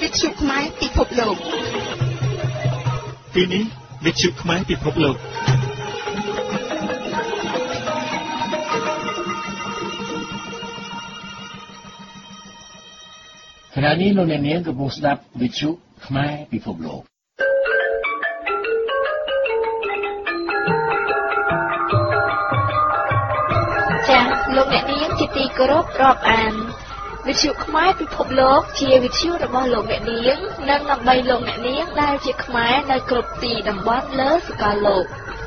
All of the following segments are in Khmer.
វិទ្យុខ្មែរពិភពលោកពេលនេះវិទ្យុខ្មែរពិភពលោកខណៈនេះលោកអ្នកនាងកំពុងស្ដាប់វិទ្យុខ្មែរពិភពលោកចា៎លោកអ្នកនាងជាទីគោរពរាប់អានវិទ្យុខ្មែរពិភពលោកជាវិទ្យុរបស់លោកអ្នកនាងនិងដើម្បីលោកអ្នកនាងដែលជាខ្មែរនៅគ្រប់ទីតំបន់លើសកលលោក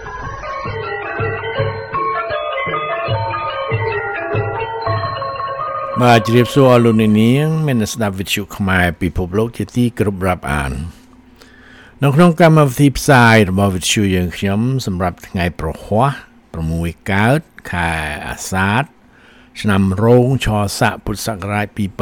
បាទជម្រាបសួរលោកអ្នកនាងមានស្ដាប់វិទ្យុខ្មែរពិភពលោកជាទីគោរពរាប់អាននៅក្នុងកម្មវិធីផ្សាយរបស់វិទ្យុយើងខ្ញុំសម្រាប់ថ្ងៃប្រហ័ស6កើតខែអាសាឍឆ្នាំរោងឆស័កពុទ្ធសករាជ2568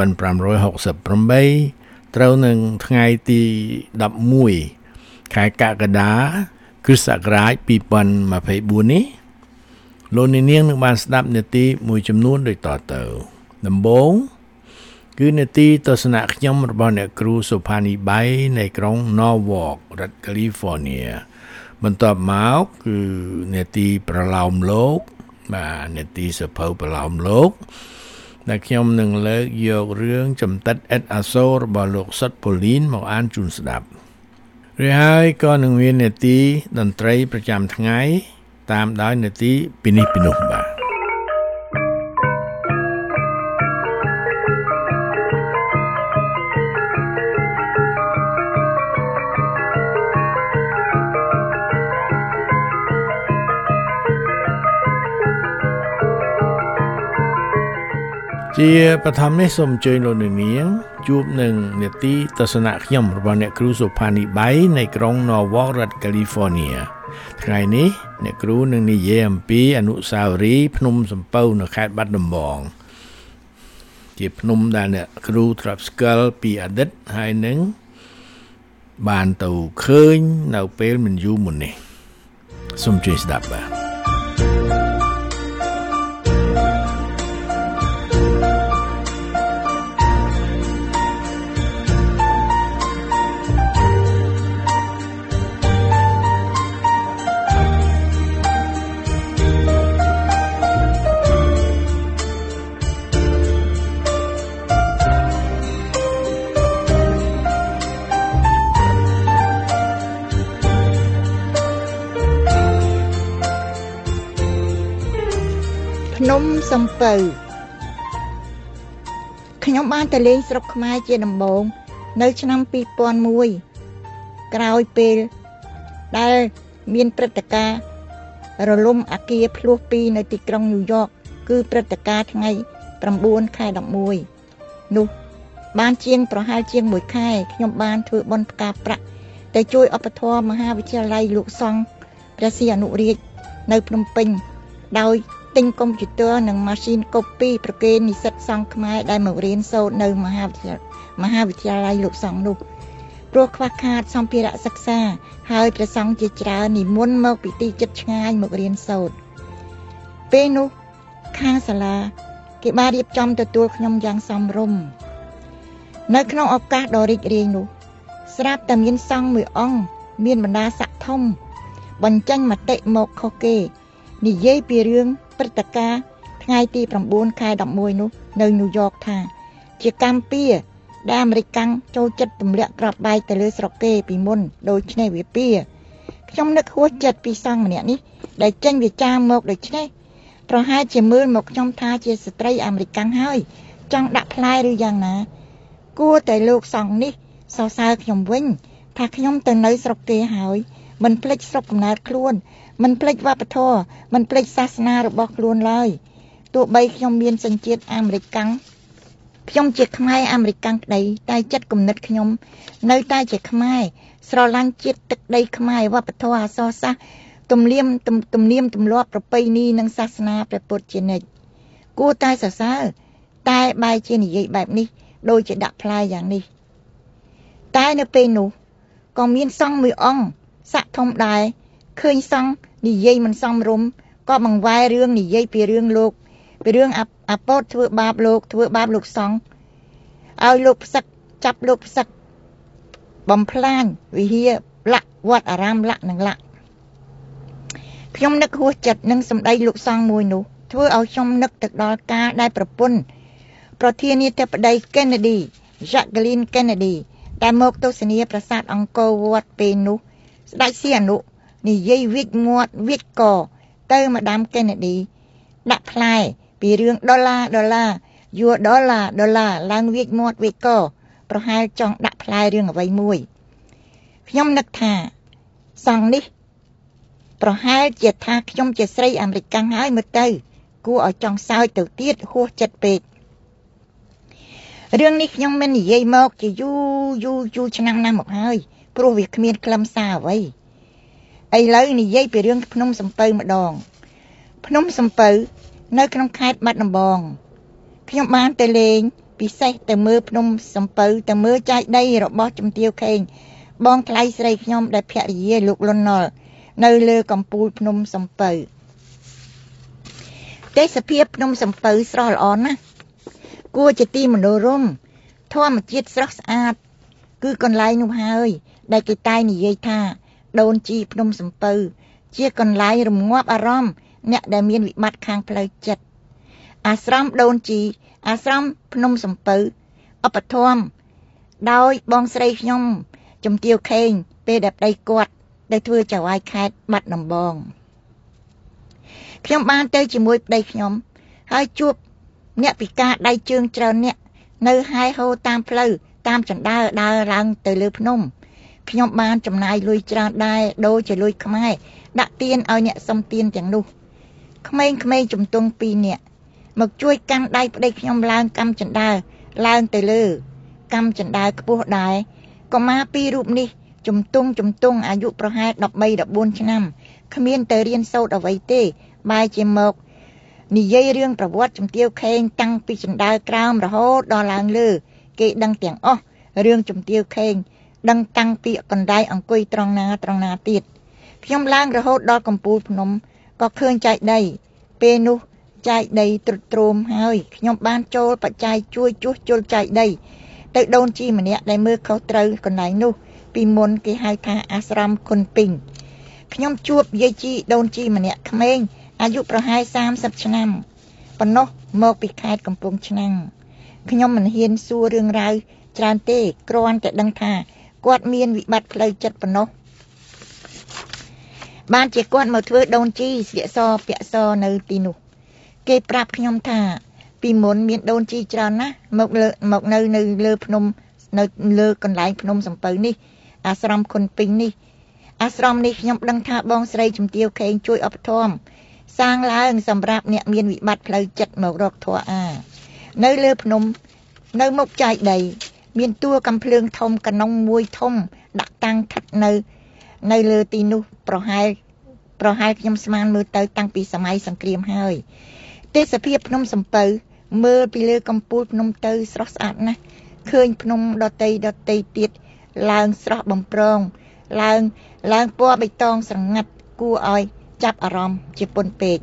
ត្រូវនឹងថ្ងៃទី11ខែកក្កដាគ្រិស្តសករាជ2024នេះលោកអ្នកនាងនឹងបានស្ដាប់នាទីមួយចំនួនដូចតទៅដំបូងគឺនាទីទស្សនៈខ្ញុំរបស់អ្នកគ្រូសុផានីបៃនៃក្រុង Norwalk រដ្ឋ California បន្ទាប់មកគឺនាទីប្រឡោមលោកបាទនាទីសភៅប្រឡោមលោកដែលខ្ញុំនឹងលើកយករឿងចម្តិតអេតអាសូររបស់លោកសុតប៉ូលីនមកអានជូនស្ដាប់ឬហើយក៏នឹងមាននាទីតន្ត្រីប្រចាំថ្ងៃតាមដោយនាទីពីនេះពីនោះបាទជាបឋមនេះសូមអញ្ជើញលោកអ្នកនាងជួបនឹងនាទីទស្សនៈខ្ញុំរបស់អ្នកគ្រូសុផានីបៃនៃក្រុង Norwalk រដ្ឋ California ថ្ងៃនេះអ្នកគ្រូនឹងនិយាយអំពីអនុស្សាវរីយ៍ភ្នំសំពៅនៅខេត្តបាត់ដំបងជាភ្នំដែលអ្នកគ្រូធ្លាប់ស្គាល់ពីអតីតហើយនឹងបានទៅឃើញនៅពេលមិនយូរមុននេះសូមជួយស្ដាប់បាទភ្នំសំពៅខ្ញុំបានទៅលេងស្រុកខ្មែរជាដំបូងនៅឆ្នាំ2001ក្រោយពេលដែលមានព្រឹត្តិការណ៍រលំអគារភ្លោះ2នៅទីក្រុងញូវយ៉កគឺព្រឹត្តិការណ៍ថ្ងៃ9ខែ11នោះបានប្រហែលជាង1ខែខ្ញុំបានធ្វើបុណ្យផ្កាប្រាក់ទៅជួយឧបត្ថម្ភមហាវិទ្យាល័យលោកសង្ឃព្រះសីហនុរាជនៅភ្នំពេញដោយទិញកុំព្យូទ័រនិងម៉ាស៊ីនកូពីប្រគេននិស្សិតសង្ឃខ្មែរដែលមករៀនសូត្រនៅមហាវិទ្យាល័យលោកសង្ឃនោះព្រោះខ្វះខាតសម្ភារៈសិក្សាហើយព្រះសង្ឃជាច្រើននិមន្តមកពីទីជិតឆ្ងាយមករៀនសូត្រពេលនោះខាងសាលាគេបានរៀបចំទទួលខ្ញុំយ៉ាងសមរម្យនៅក្នុងឱកាសដ៏រីករាយនោះស្រាប់តែមានសង្ឃមួយអង្គមានបណ្ដាស័ក្តិធំបញ្ចេញមតិមកខុសគេនិយាយពីរឿងព្រឹត្តិការណ៍ថ្ងៃទី9ខែ11នោះនៅញូវយ៉កថាជាកម្មពៀដែលអាមេរិកចូលចិត្តទម្លាក់គ្រាប់បែកទៅលើស្រុកគេពីមុនដូច្នេះវាពៀខ្ញុំនឹកហួសចិត្តពីសង្ឃម្នាក់នេះដែលចេញវាចាមកដូច្នេះប្រហែលជាមើលមកខ្ញុំថាជាស្ត្រីអាមេរិកហើយចង់ដាក់ផ្លែឬយ៉ាងណាគួរតែលោកសង្ឃនេះសរសើរខ្ញុំវិញថាខ្ញុំទៅនៅស្រុកគេហើយមិនភ្លេចស្រុកកំណើតខ្លួនមិនភ្លេចវប្បធម៌មិនភ្លេចសាសនារបស់ខ្លួនឡើយទោះបីខ្ញុំមានសញ្ជាតិអាមេរិកខ្ញុំជាខ្មែរអាមេរិកក្តីតែចិត្តគំនិតខ្ញុំនៅតែជាខ្មែរស្រឡាញ់ជាតិទឹកដីខ្មែរវប្បធម៌អក្សរសាស្ត្រទំនៀមទម្លាប់ប្រពៃណីនិងសាសនាព្រះពុទ្ធជានិច្ចគួរតែសរសើរតែបែរជានិយាយបែបនេះដូចជាដាក់ផ្លែយ៉ាងនេះតែនៅពេលនោះក៏មានសង្ឃមួយអង្គសាក់ធំដែរឃើញសង្ឃនិយាយមិនសមរម្យក៏បង្វែររឿងនិយាយពីរឿងលោកពីរឿងអាពោតធ្វើបាបលោកសង្ឃឲ្យលោកផ្សឹកចាប់លោកផ្សឹកបំផ្លាញវិហារលាក់វត្តអារាមលាក់នឹងលាក់ខ្ញុំនឹកហួសចិត្តនឹងសម្ដីលោកសង្ឃមួយនោះធ្វើឲ្យខ្ញុំនឹកទៅដល់ការដែលប្រធានាធិបតី Kennedy Jacqueline Kennedy ដែលមកទស្សនាប្រាសាទអង្គរវត្តពេលនោះស្ដេចសៀនុនិយាយវិចមាត់វិចកទៅម្ដាម Kennedy ដាក់ផ្លែពីរឿងដុល្លារយួរដុល្លារឡើងវិចមាត់វិចកប្រហែលចង់ដាក់ផ្លែរឿងអ្វីមួយខ្ញុំនឹកថាសង្ឃនេះប្រហែលជាថាខ្ញុំជាស្រីអាមេរិកកាំងហើយមើលទៅគួរឲ្យចង់សើចទៅទៀតហួសចិត្តពេករឿងនេះខ្ញុំមិននិយាយមកជាយូរឆ្នាំណាស់មកហើយព្រោះវាគ្មានខ្លឹមសារអ្វីឥឡូវនិយាយពីរឿងភ្នំសំពៅម្ដងភ្នំសំពៅនៅក្នុងខេត្តបាត់ដំបងខ្ញុំបានទៅលេងពិសេសទៅមើលភ្នំសំពៅទៅមើលចាយដីរបស់ជំទាវខេងបងថ្លៃស្រីខ្ញុំដែលភរិយាលោកលន់ណុលនៅលើកំពូលភ្នំសំពៅទេសភាពភ្នំសំពៅស្រស់ល្អណាស់គួរជាទីមនោរម្យធម្មជាតិស្រស់ស្អាតគឺកន្លែងនោះហើយដែលគេតែងនិយាយថាដូនជីភ្នំសំពៅជាកន្លែងរងាប់អារម្មណ៍អ្នកដែលមានវិបត្តិខាងផ្លូវចិត្តអាស្រមដូនជីអាស្រមភ្នំសំពៅឧបត្ថម្ភដោយបងស្រីខ្ញុំជំទាវខេងពេលដែលប្តីគាត់ទៅធ្វើចៅហ្វាយខេត្តបាត់ដំបងខ្ញុំបានទៅជាមួយប្តីខ្ញុំហើយជួបអ្នកពិការដៃជើងច្រើនអ្នកនៅហែហូរតាមផ្លូវតាមចណ្ដើរដើរឡើងទៅលើភ្នំខ្ញុំបានចំណាយលុយច្រើនដែរដូចជាលុយខ្មែរដាក់ទានឲ្យអ្នកសុំទានទាំងនោះក្មេងៗជំទង់2នាក់មកជួយកាន់ដៃប្តីខ្ញុំឡើងកម្មចណ្ដើរឡើងទៅលើកម្មចណ្ដើរខ្ពស់ដែរកុមារ2រូបនេះជំទង់អាយុប្រហែល 13-14 ឆ្នាំគ្មានទៅរៀនសូត្រអ្វីទេបែរជាមកនិយាយរឿងប្រវត្តិជំទាវខេងតាំងពីចណ្ដើរក្រោមរហូតដល់ឡើងលើគេដឹងទាំងអស់រឿងជំទាវខេងដឹងតាំងពីកណ្ដាលអង្គុយត្រង់ណាទៀតខ្ញុំឡើងរហូតដល់កំពូលភ្នំក៏ឃើញចាយដីពេលនោះចាយដីទ្រុឌទ្រោមហើយខ្ញុំបានចូលបច្ច័យជួយជួសជុលចាយដីទៅដូនជីម្នាក់ដែលមើលខុសត្រូវកន្លែងនោះពីមុនគេហៅថាអាស្រមគុនពីងខ្ញុំជួបយាយជីដូនជីម្នាក់ក្មេងអាយុប្រហែល30ឆ្នាំប៉ុណ្ណោះមកពីខេត្តកំពង់ឆ្នាំងខ្ញុំមិនហ៊ានសួររឿងរ៉ាវច្រើនទេគ្រាន់តែដឹងថាគាត់មានវិបត្តិផ្លូវចិត្តប៉ុណ្ណោះបានជាគាត់មកធ្វើដូនជីស្លៀកសពាក់សនៅទីនោះគេប្រាប់ខ្ញុំថាពីមុនមានដូនជីច្រើនណាស់មកនៅលើភ្នំនៅលើកន្លែងភ្នំសំពៅនេះអាស្រមគុនពីងនេះអាស្រមនេះខ្ញុំដឹងថាបងស្រីជំទាវខេងជួយឧបត្ថម្ភសាងឡើងសម្រាប់អ្នកមានវិបត្តិផ្លូវចិត្តមករកធម៌អានៅលើភ្នំនៅមុខចាយដីមានតួកំភ្លើងធំកណុងមួយធំដាក់តាំងថិតនៅលើទីនោះប្រហែលខ្ញុំស្មានមើលទៅតាំងពីសម័យសង្គ្រាមហើយទេសភាពភ្នំសំពៅមើលពីលើកំពូលភ្នំទៅស្រស់ស្អាតណាស់ឃើញភ្នំដតីទៀតឡើងស្រស់បំប្រងឡើងពណ៌បៃតងស្រងាត់គួរឲ្យចាប់អារម្មណ៍ជាពន់ពេក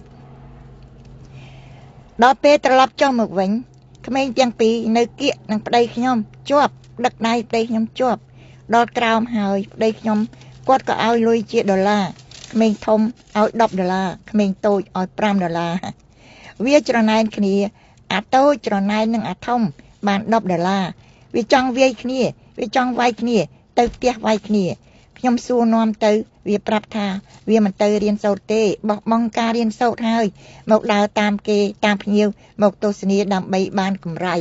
ដល់ពេលត្រឡប់ចុះមកវិញក្មេងទាំងពីរនៅគៀកនឹងប្តីខ្ញុំជាប់ដឹកដៃប្តីខ្ញុំជាប់ដល់ក្រោមហើយប្តីខ្ញុំគាត់ក៏ឲ្យលុយជាដុល្លារក្មេងធំឲ្យ$10ក្មេងតូចឲ្យ$5វាច្រណែនគ្នាអាតូចច្រណែននឹងអាធំបាន$10វាចង់វាយគ្នាវាចង់វាយគ្នាទៅផ្ទះវាយគ្នាខ្ញុំសួរនាំទៅវាប្រាប់ថាវាមិនទៅរៀនសូត្រទេបោះបង់ការរៀនសូត្រហើយមកដើរតាមគេតាមភ្ញៀវមកទស្សនាដើម្បីបានកម្រៃ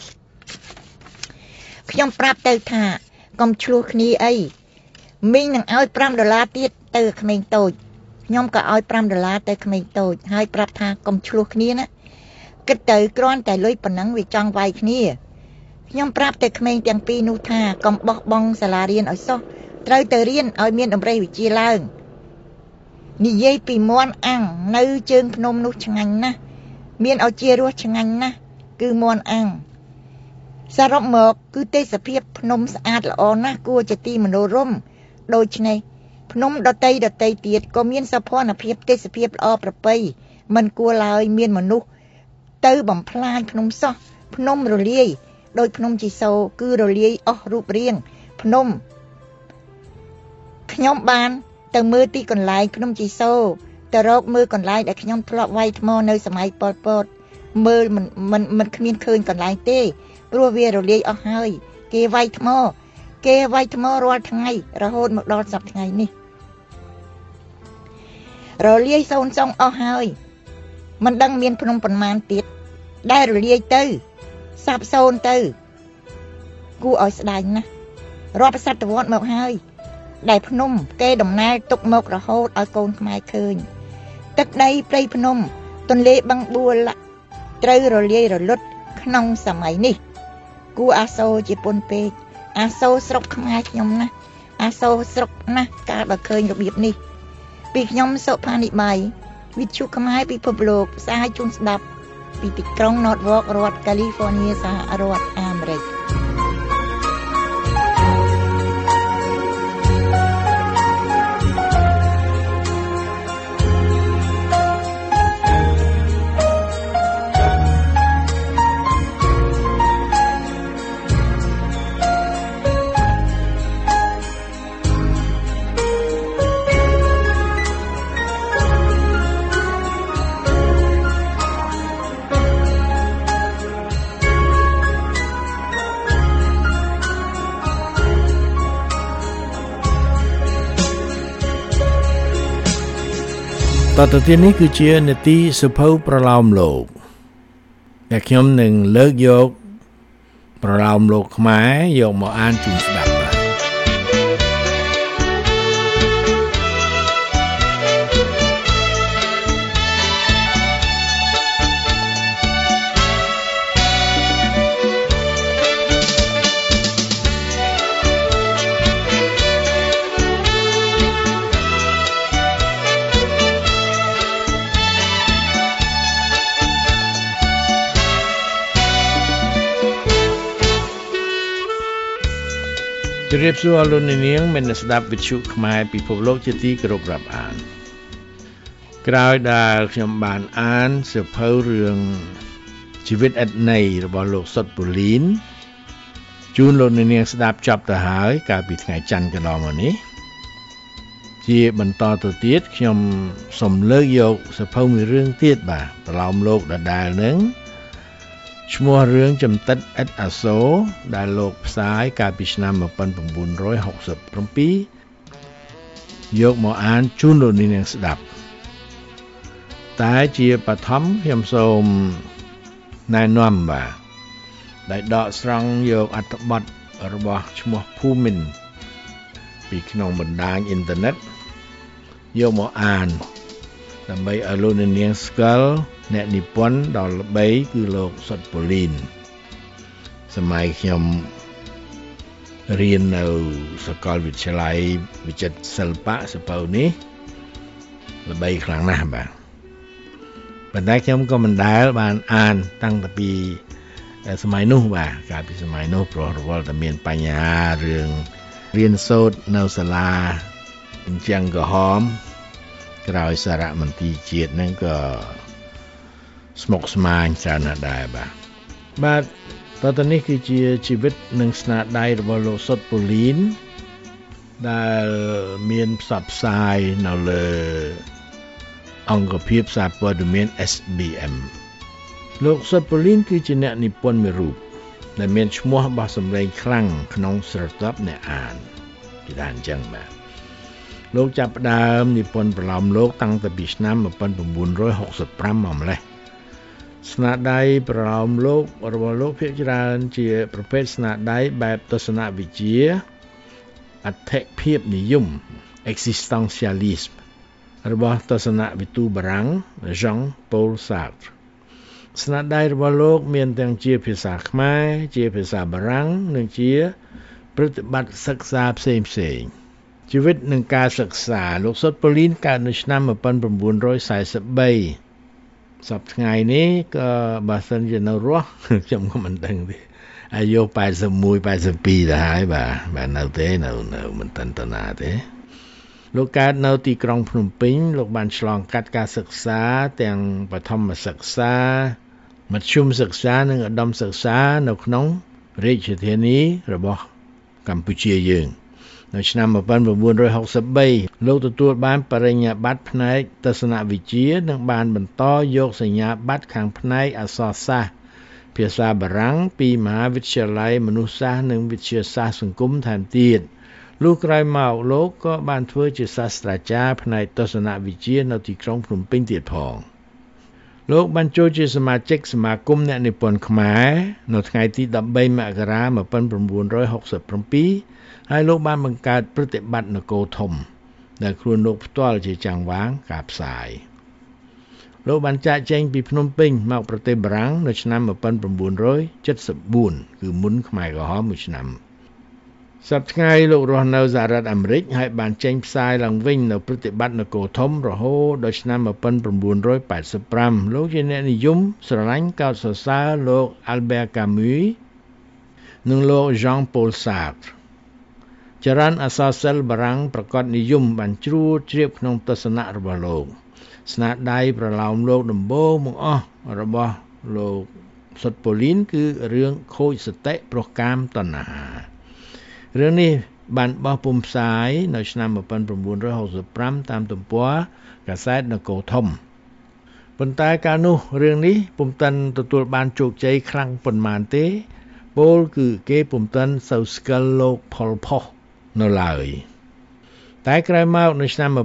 ខ្ញុំប្រាប់ទៅថាកុំឆ្លោះគ្នាអីមីងនឹងឲ្យ$5ទៀតទៅក្មេងតូចខ្ញុំក៏ឲ្យ$5ទៅក្មេងតូចហើយប្រាប់ថាកុំឆ្លោះគ្នាណាគិតទៅគ្រាន់តែលុយប៉ុណ្ណឹងវាចង់វាយគ្នាខ្ញុំប្រាប់ទៅក្មេងទាំងពីរនោះថាកុំបោះបង់សាលារៀនឲ្យសោះត្រូវទៅរៀនឲ្យមានតម្រេះវិជ្ជាឡើងនិយាយពីមាន់អាំងនៅជើងភ្នំនោះឆ្ងាញ់ណាស់មានឲ្យជារសឆ្ងាញ់ណាស់គឺមាន់អាំងសរុបមកគឺទេសភាពភ្នំស្អាតល្អណាស់គួរជាទីមនោរម្យដូច្នេះភ្នំដតីទៀតក៏មានសោភ័ណភាពទេសភាពល្អប្រពៃមិនគួរឡើយមានមនុស្សទៅបំផ្លាញភ្នំសោះភ្នំរលាយដោយភ្នំជីសូរគឺរលាយអស់រូបរាងភ្នំខ្ញុំបានទៅមើលទីកន្លែងភ្នំជីសូទៅរកមើលកន្លែងដែលខ្ញុំធ្លាប់វាយថ្មនៅសម័យប៉ុលពតមើលមិនគ្មានឃើញកន្លែងទេព្រោះវារលាយអស់ហើយគេវាយថ្មរាល់ថ្ងៃរហូតមកដល់សប្តាហ៍ថ្ងៃនេះរលាយសូន្យសងអស់ហើយមិនដឹងមានភ្នំប៉ុន្មានទៀតដែលរលាយទៅសាបសូន្យទៅគួរឲ្យស្ដាយណាស់រាប់សតវត្សមកហើយដែលភ្នំគេដំណើរទុកមករហូតឲ្យកូនខ្មែរឃើញទឹកដីព្រៃភ្នំទន្លេបឹងបួលត្រូវរលាយរលត់ក្នុងសម័យនេះគួរអាសូរជាពុនពេកអាសូរស្រុកខ្មែរខ្ញុំណាស់អាសូរស្រុកណាស់កាលបើឃើញរបៀបនេះពីខ្ញុំសុផានិបាយវិទ្យុខ្មែរពិភពលោកផ្សាយជូនស្ដាប់ពីទីក្រុង Norwalk រដ្ឋ California សហរដ្ឋអាមេរិកតទៅទៀតនេះគឺជានាទីសុភៅប្រឡោមលោកដែលខ្ញុំនឹងលើកយកប្រឡោមលោកខ្មែរយកមកអានជូនស្ដាប់បាទជម្រាបសួរលោកអ្នកនាងមានស្ដាប់វិទ្យុខ្មែរពិភពលោកជាទីគោរពរាប់អានក្រោយដែលខ្ញុំបានអានសៀវភៅរឿងជីវិតអត្ថន័យរបស់លោកសុតពូលីនជូនលោកអ្នកនាងស្ដាប់ចប់ទៅហើយកាលពីថ្ងៃច័ន្ទកន្លងមកនេះជាបន្តទៅទៀតខ្ញុំសូមលើកយកសៀវភៅមួយរឿងទៀតបាទប្រឡោមលោកដដែលនឹងឈ្មោះរឿងចំតិតឥតអាសូរដែលលោកផ្សាយកាលពីឆ្នាំ1967យកមកអានជូនលោកនាងស្ដាប់តែជាបឋមខ្ញុំសូមណែនាំបាទដែលដកស្រង់យកអត្ថបទរបស់ឈ្មោះភូមិន្ទពីក្នុងបណ្ដាញអ៊ីនធឺណិតយកមកអានដើម្បីឲ្យលោកនាងស្គាល់អ្នកនិពន្ធដ៏ល្បីគឺលោកសុតពូលីនសម័យខ្ញុំរៀននៅសាកលវិទ្យាល័យវិចិត្រសិល្បៈសៀវភៅនេះល្បីខ្លាំងណាស់បាទប៉ុន្តែខ្ញុំក៏មិនដែលបានអានតាំងពីសម័យនោះបាទកាលពីសម័យនោះព្រោះរវល់តែមានបញ្ហារឿងរៀនសូត្រនៅសាលាអញ្ចឹងក្រហមក្រោយសារមន្ទីរជាតិហ្នឹងក៏ស្មុគស្មាញច្រើនណាស់ដែរបាទតទៅនេះគឺជាជីវិតនិងស្នាដៃរបស់លោកសុតពូលីនដែលមានផ្សព្វផ្សាយនៅលើអង្គភាពសារព័ត៌មាន SBM លោកសុតពូលីនគឺជាអ្នកនិពន្ធមួយរូបដែលមានឈ្មោះបោះសម្លេងខ្លាំងក្នុងស្រទាប់អ្នកអានគេថាអញ្ចឹងបាទលោកចាប់ផ្ដើមនិពន្ធប្រឡោមលោកតាំងពីឆ្នាំ1965មកម្លេះស្នាដៃប្រឡោមលោករបស់លោកភាគច្រើនជាប្រភេទស្នាដៃបែបទស្សនវិជ្ជាអត្ថភាពនិយម existentialism របស់ទស្សនវិទូបារាំង Jean-Paul Sartre ស្នាដៃរបស់លោកមានទាំងជាភាសាខ្មែរជាភាសាបារាំងនិងជាប្រតិបត្តិសិក្សាផ្សេងជីវិតនិងការសិក្សាលោកសុតពូលីនកើតនៅឆ្នាំ1943សប្តាហ៍ថ្ងៃនេះក៏បើសិនជានៅរស់ខ្ញុំក៏មិនដឹងទេអាយុ81 82ទៅហើយបាទនៅទេនៅមិនតាន់តាណាទេលោកកើតនៅទីក្រុងភ្នំពេញលោកបានឆ្លងកាត់ការសិក្សាទាំងបឋមសិក្សាមធ្យមសិក្សានិងឧត្តមសិក្សានៅក្នុងរាជធានីរបស់កម្ពុជាយើងនៅឆ្នាំ1963លោកទទួលបានបរិញ្ញាបត្រផ្នែកទស្សនវិជ្ជានិងបានបន្តយកសញ្ញាបត្រខាងផ្នែកអក្សរសាស្ត្រភាសាបារាំងពីមហាវិទ្យាល័យមនុស្សសាស្ត្រនិងវិទ្យាសាស្ត្រសង្គមថែមទៀតលុះក្រោយមកលោកក៏បានធ្វើជាសាស្ត្រាចារ្យផ្នែកទស្សនវិជ្ជានៅទីក្រុងភ្នំពេញទៀតផងលោកបានចូលជាសមាជិកសមាគមអ្នកនិពន្ធខ្មែរនៅថ្ងៃទី13មករា1967ហើយលោកបានបង្កើតប្រតិបត្តិនគរធំដែលខ្លួនលោកផ្ទាល់ជាចាំងវាងការផ្សាយលោកបានចាកចេញពីភ្នំពេញមកប្រទេសបារាំងនៅឆ្នាំ1974គឺមុនខ្មែរក្រហមមួយឆ្នាំសប្តាហ៍ថ្ងៃលោករស់នៅសហរដ្ឋអាមេរិកហើយបានចេញផ្សាយឡើងវិញនៅប្រតិបត្តិនគរធំរហូតដល់ឆ្នាំ1985លោកជាអ្នកនិយមស្រឡាញ់កោតសរសើរលោក Albert Camus និងលោក Jean-Paul Sartre ចរន្តអក្សរសិល្ប៍បារាំងប្រកបនិយមបានជ្រួតជ្រាបក្នុងទស្សនៈរបស់លោកស្នាដៃប្រឡោមលោកដំបូងបង្អស់របស់លោកសុតប៉ូលីនគឺរឿងខូចសតិព្រោះកាមតណ្ហារឿងនេះបានបោះពុម្ពផ្សាយនៅឆ្នាំ1965តាមទំព័រកាសែតនគរធំប៉ុន្តែកាលនោះរឿងនេះពុំទាន់ទទួលបានជោគជ័យខ្លាំងប៉ុន្មានទេពោលគឺគេពុំទាន់សូវស្គាល់លោកផលផុសនៅឡើយតែក្រោយមកនៅឆ្នាំ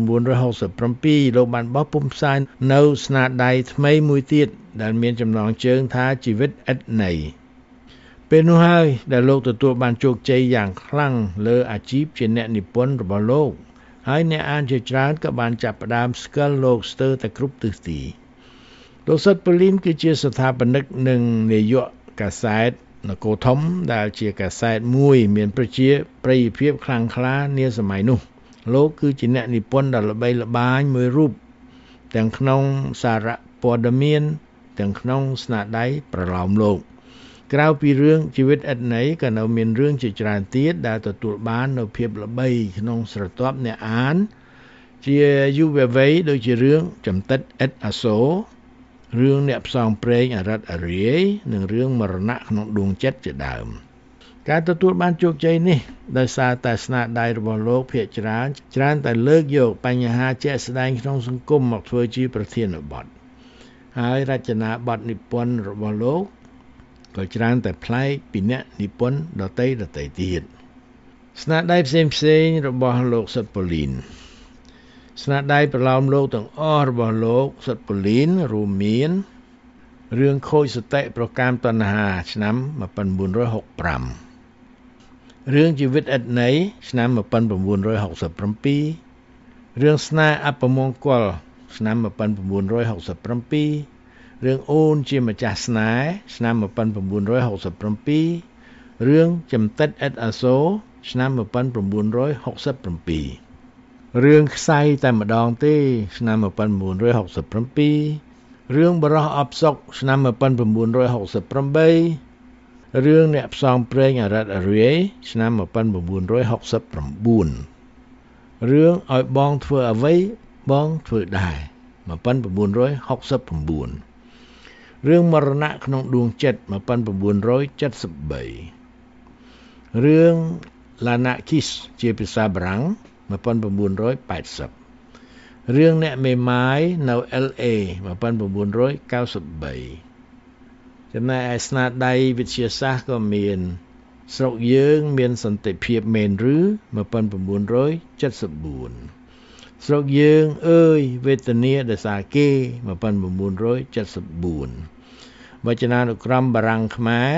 1967លោកបានបោះពុម្ពផ្សាយនៅស្នាដៃថ្មីមួយទៀតដែលមានចំណងជើងថាជីវិតឥតន័យពេលនោះហើយដែលលោកទទួលបានជោគជ័យយ៉ាងខ្លាំងលើអាជីពជាអ្នកនិពន្ធរបស់លោកហើយអ្នកអានជាច្រើនក៏បានចាប់ផ្ដើមស្គាល់លោកស្ទើរតែគ្រប់ទិសទីលោកសុតប៉ូលីនគឺជាស្ថាបនិកនិងនាយកកាសែតនគរធំដែលជាកាសែតមួយមានប្រជាប្រិយភាពខ្លាំងក្លានាសម័យនោះលោកគឺជាអ្នកនិពន្ធដ៏ល្បីល្បាញមួយរូបទាំងក្នុងសារព័ត៌មានទាំងក្នុងស្នាដៃប្រឡោមលោកក្រៅពីរឿងជីវិតឥតន័យក៏នៅមានរឿងជាច្រើនទៀតដែលទទួលបាននូវភាពល្បីក្នុងស្រទាប់អ្នកអានជាយុវវ័យដូចជារឿងចំតិតឥតអាសូររឿងអ្នកផ្សងព្រេងអរិតអរាយនិងរឿងមរណៈក្នុងដួងចិត្តជាដើមការទទួលបានជោគជ័យនេះដោយសារតែស្នាដៃរបស់លោកភាគច្រើនតែលើកយកបញ្ហាជាក់ស្ដែងក្នុងសង្គមមកធ្វើជាប្រធានបទហើយរចនាបទនិពន្ធរបស់លោកក៏ច្រើនតែប្លែកពីអ្នកនិពន្ធដទៃទៀតស្នាដៃផ្សេងរបស់លោកសុតប៉ូលីនស្នាដៃប្រឡោមលោកទាំងអស់របស់លោកសុតប៉ូលីនរួមមានរឿងខូចសតិប្រកាមតណ្ហាឆ្នាំ1965រឿងជីវិតឥតន័យឆ្នាំ1967រឿងស្នេហ៍អពមង្គលឆ្នាំ1967រឿងអូនជាម្ចាស់ស្នេហ៍ឆ្នាំ1967រឿងចំតិតឥតអាសូរឆ្នាំ1967រឿងខ្សែតែម្ដងទេឆ្នាំ1967រឿងបរោះអបសុកឆ្នាំ1968រឿងអ្នកផ្សងព្រេងអរិតអរាយឆ្នាំ1969រឿងឲ្យបងធ្វើអ្វីបងធ្វើដែរ1969រឿងមរណៈក្នុងដួងចិត្ត1973រឿងឡាណាគីសជាភាសាបារាំង1980រឿងអ្នកមេម៉ាយនៅ LA 1993ចំណែកឯស្នាដៃវិទ្យាសាស្ត្រក៏មានស្រុកយើងមានសន្តិភាពមែនឬ1974ស្រុកយើងអើយវេទនាដោយសារគេ1974វចនានុក្រមបារាំងខ្មែរ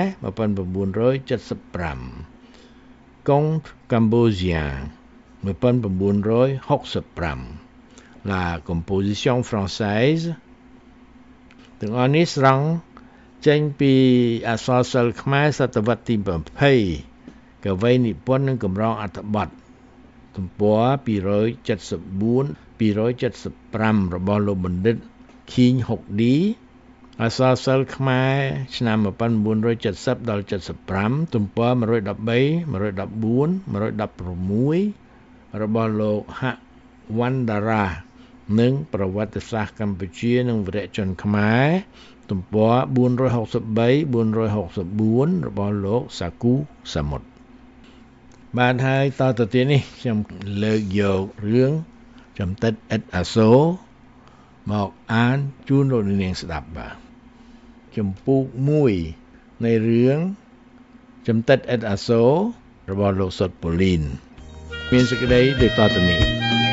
1975កុងកម្ពុជា1965 La composition française ទាំងអស់នេះស្រង់ចេញពីអក្សរសិល្ប៍ខ្មែរសតវត្សទី20កវីនិពន្ធនិងកម្រងអត្ថបទទំព័រ274 275របស់លោកបណ្ឌិតខីងហុកឌីអក្សរសិល្ប៍ខ្មែរឆ្នាំ1970ដល់75ទំព័រ113 114 116របស់លោកហៈវណ្ណដារានិងប្រវត្តិសាស្ត្រកម្ពុជានិងវីរៈជនខ្មែរទំព័រ463 464របស់លោកសាគូសាមុតបានហើយតទៅទៀតនេះខ្ញុំលើកយករឿងចំតិតឥតអាសូរមកអានជូនលោកនាងស្ដាប់បាទចំពោះ1នៃរឿងចំតិតឥតអាសូររបស់លោកសុតប៉ូលីនមានសេចក្តីដូចតទៅនេះ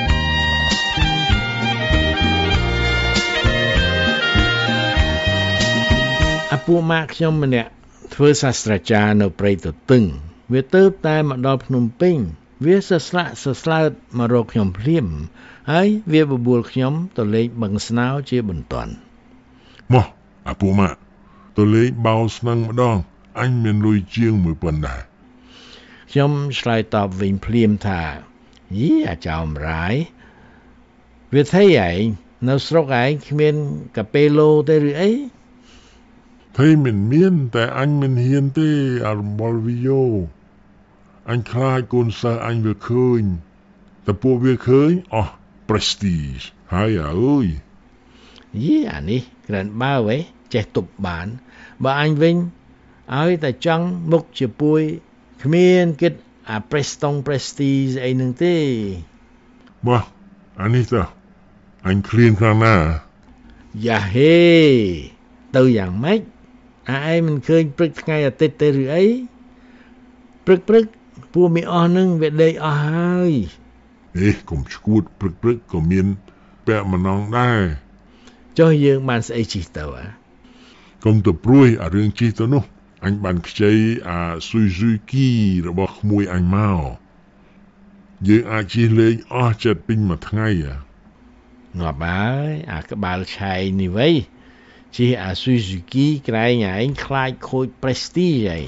អាពួកម៉ាក់ខ្ញុំម្នាក់ធ្វើសាស្ត្រាចារ្យនៅព្រៃទទឹងវាទៅតែមកដល់ភ្នំពេញវាសស្លាក់សស្លើតមករកខ្ញុំភ្លាមហើយវាបបួលខ្ញុំទៅលេងបឹងស្នោជាបន្ទាន់មកអាពួកម៉ាក់ទៅលេងបោស្នឹងម្ដងអញមានលុយជាង1000ដែរខ្ញុំឆ្លើយតបវិញភ្លាមថាយីអាចោមរាយវាthấyឯងនៅស្រុកឯងគ្មានកាពេឡូទេឬអី thấy mìnhមានតែអញមិនហ៊ានទេអារំបល់វីយ៉ូអញខ្លាចកូនសិស្សអញវាឃើញតែពួកវាឃើញអស់ prestige ហើយអើយយីអានេះក្រាន់បើហ៎ចេះទប់បានបើអញវិញឲ្យតែចង់មុខជាពួយគ្មានគិតអា prestige អីនឹងទេបាទអានេះទៅអញឃ្លានខ្លាំងណាស់យ៉ាហេទៅយ៉ាងម៉េចឯងមិនឃើញព្រឹកថ្ងៃអាទិត្យទេឬអីព្រឹកពួកមីអស់នឹងវាដេកអស់ហើយកុំឈួតព្រឹកក៏មានពាក់ម្ដងដែរចុះយើងបានស្អីជិះទៅកុំទៅព្រួយអារឿងជិះទៅនោះអញបានខ្ចីអា Suzuki របស់ក្មួយអញមកយើងអាចជិះលេងអស់ចិត្តពេញមួយថ្ងៃងាប់ហើយអាក្បាលឆៃនេះវៃជិះអា Suzuki ក្រែងឯងខ្លាចខូច prestige ឯង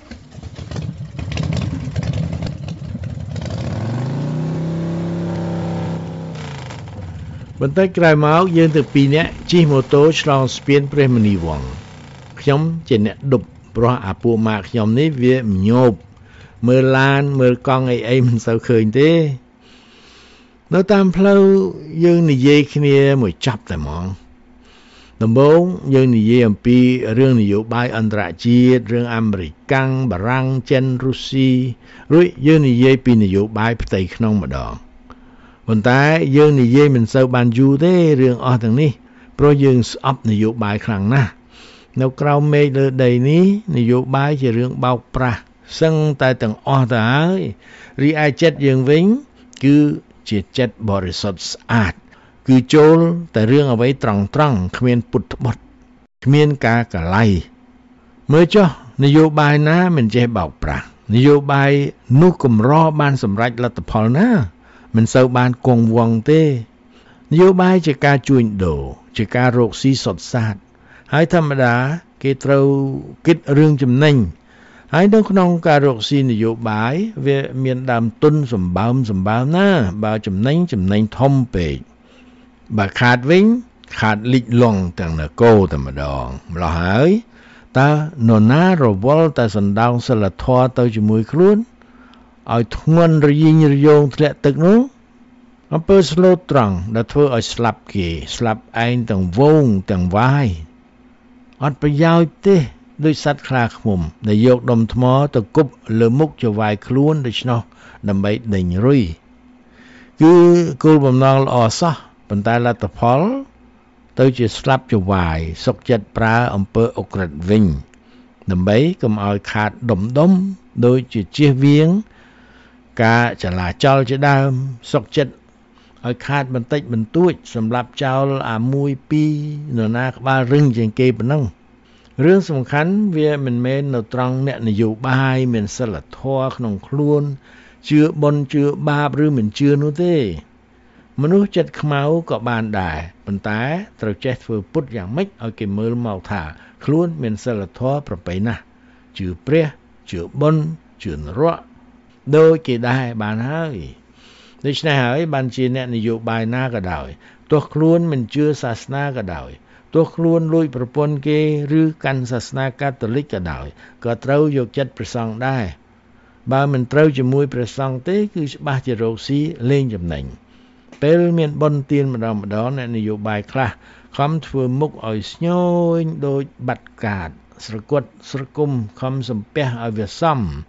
បន្តិចក្រោយមកយើងទាំងពីរនាក់ជិះម៉ូតូឆ្លងស្ពានព្រះមុនីវង្សខ្ញុំជាអ្នកឌុបព្រោះអាពួកម៉ាក់ខ្ញុំនេះវាញោបមើលឡានមើលកង់អីមិនសូវឃើញទេនៅតាមផ្លូវយើងនិយាយគ្នាមួយចប់តែហ្មងដំបូងយើងនិយាយអំពីរឿងនយោបាយអន្តរជាតិរឿងអាមេរិកបារាំងចិនរុស្ស៊ីរួចយើងនិយាយពីនយោបាយផ្ទៃក្នុងម្ដងប៉ុន្តែយើងនិយាយមិនសូវបានយូរទេរឿងអស់ទាំងនេះព្រោះយើងស្អប់នយោបាយខ្លាំងណាស់នៅក្រៅមេឃលើដីនេះនយោបាយជារឿងបោកប្រាស់សឹងតែទាំងអស់ទៅហើយរីឯចិត្តយើងវិញគឺជាចិត្តបរិសុទ្ធស្អាតគឺចូលតែរឿងអ្វីត្រង់គ្មានពុតត្បុតគ្មានការកលៃមើលចុះនយោបាយណាមិនចេះបោកប្រាស់នយោបាយនោះកម្របានសម្រេចលទ្ធផលណាមិនសូវបានគង់វង្សទេនយោបាយជាការជួញដូរជាការរកស៊ីសុទ្ធសាធហើយធម្មតាគេត្រូវគិតរឿងចំណេញហើយនៅក្នុងការរកស៊ីនយោបាយវាមានដើមទុនសម្បើមណាបើចំណេញធំពេកបើខាតវិញខាតលិចលង់ទាំងនគរតែម្ដងម្ល៉េះហើយតើនរណារវល់តែសណ្ដោងសិលធម៌ទៅជាមួយខ្លួនឲ្យធ្ងន់រយិញរយងធ្លាក់ទឹកនោះអំពើស្លូតត្រង់ដែលធ្វើឲ្យស្លាប់គេស្លាប់ឯងទាំងវងទាំងវាយអត់ប្រយោជន៍ទេដូចសត្វខ្លាឃ្មុំដែលយកដុំថ្មទៅគប់លើមុខចវាយខ្លួនដូច្នោះដើម្បីដេញរុយគឺគោលបំណងល្អសោះប៉ុន្តែលទ្ធផលទៅជាស្លាប់ចវាយសុកចិត្តប្រើអំពើអុក្រិដ្ឋវិញដើម្បីកុំឲ្យខាតដុំដូចជាជៀសវាងការចលាចលជាដើមសុកចិត្តឲ្យខាតបន្តិចបន្តួចសម្រាប់ចោលអា1 2នរណាក្បាលរឹងជាងគេប៉ុណ្ណឹងរឿងសំខាន់វាមិនមែននៅត្រង់អ្នកនយោបាយមានសិលធម៌ក្នុងខ្លួនជឿបុណ្យជឿបាបឬមិនជឿនោះទេមនុស្សចិត្តខ្មៅក៏បានដែរប៉ុន្តែត្រូវចេះធ្វើពុតយ៉ាងម៉េចឲ្យគេមើលមកថាខ្លួនមានសិលធម៌ប្រពៃណាស់ជឿព្រះជឿបុណ្យជឿនរៈដូចគេដែរបានហើយដូច្នេះហើយបានជាអ្នកនយោបាយណាក៏ដោយទោះខ្លួនមិនជឿសាសនាក៏ដោយទោះខ្លួនលួចប្រពន្ធគេឬកាន់សាសនាកាតូលិកក៏ដោយក៏ត្រូវយកចិត្តព្រះសង្ឃដែរបើមិនត្រូវជាមួយព្រះសង្ឃទេគឺច្បាស់ជារកស៊ីលេងចំណេញពេលមានបុណ្យទានម្ដងអ្នកនយោបាយខ្លះខំធ្វើមុខឲ្យស្ញយដូចបាត់កាតស្រគត់ស្រគុំខំសំពះឲ្យវាសម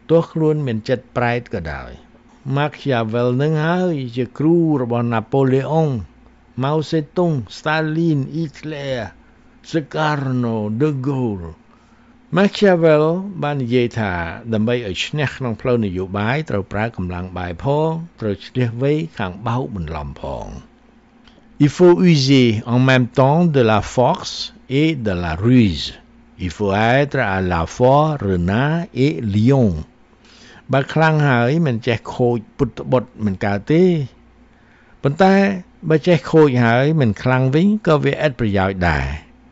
ទោះខ្លួនមានចិត្តប្រែតក៏ដោយ Machiavel នឹងហើយជាគ្រូរបស់ Napoleon, Mao Zedong, Stalin, Hitler, Sukarno, De Gaulle. Machiavel បាននិយាយថាដើម្បីឲ្យឈ្នះក្នុងផ្លូវនយោបាយត្រូវប្រើកម្លាំងបាយផងត្រូវឈ្នះវៃខាងបោកបន្លំផង Il faut user en même temps de la force et de la ruse. Il faut être à la fois renard et lion. បើខ្លាំងហើយមិនចេះខូចពុតបុតមិនកើតទេប៉ុន្តែបើចេះខូចហើយមិនខ្លាំងវិញក៏វាឥតប្រយោជន៍ដែរ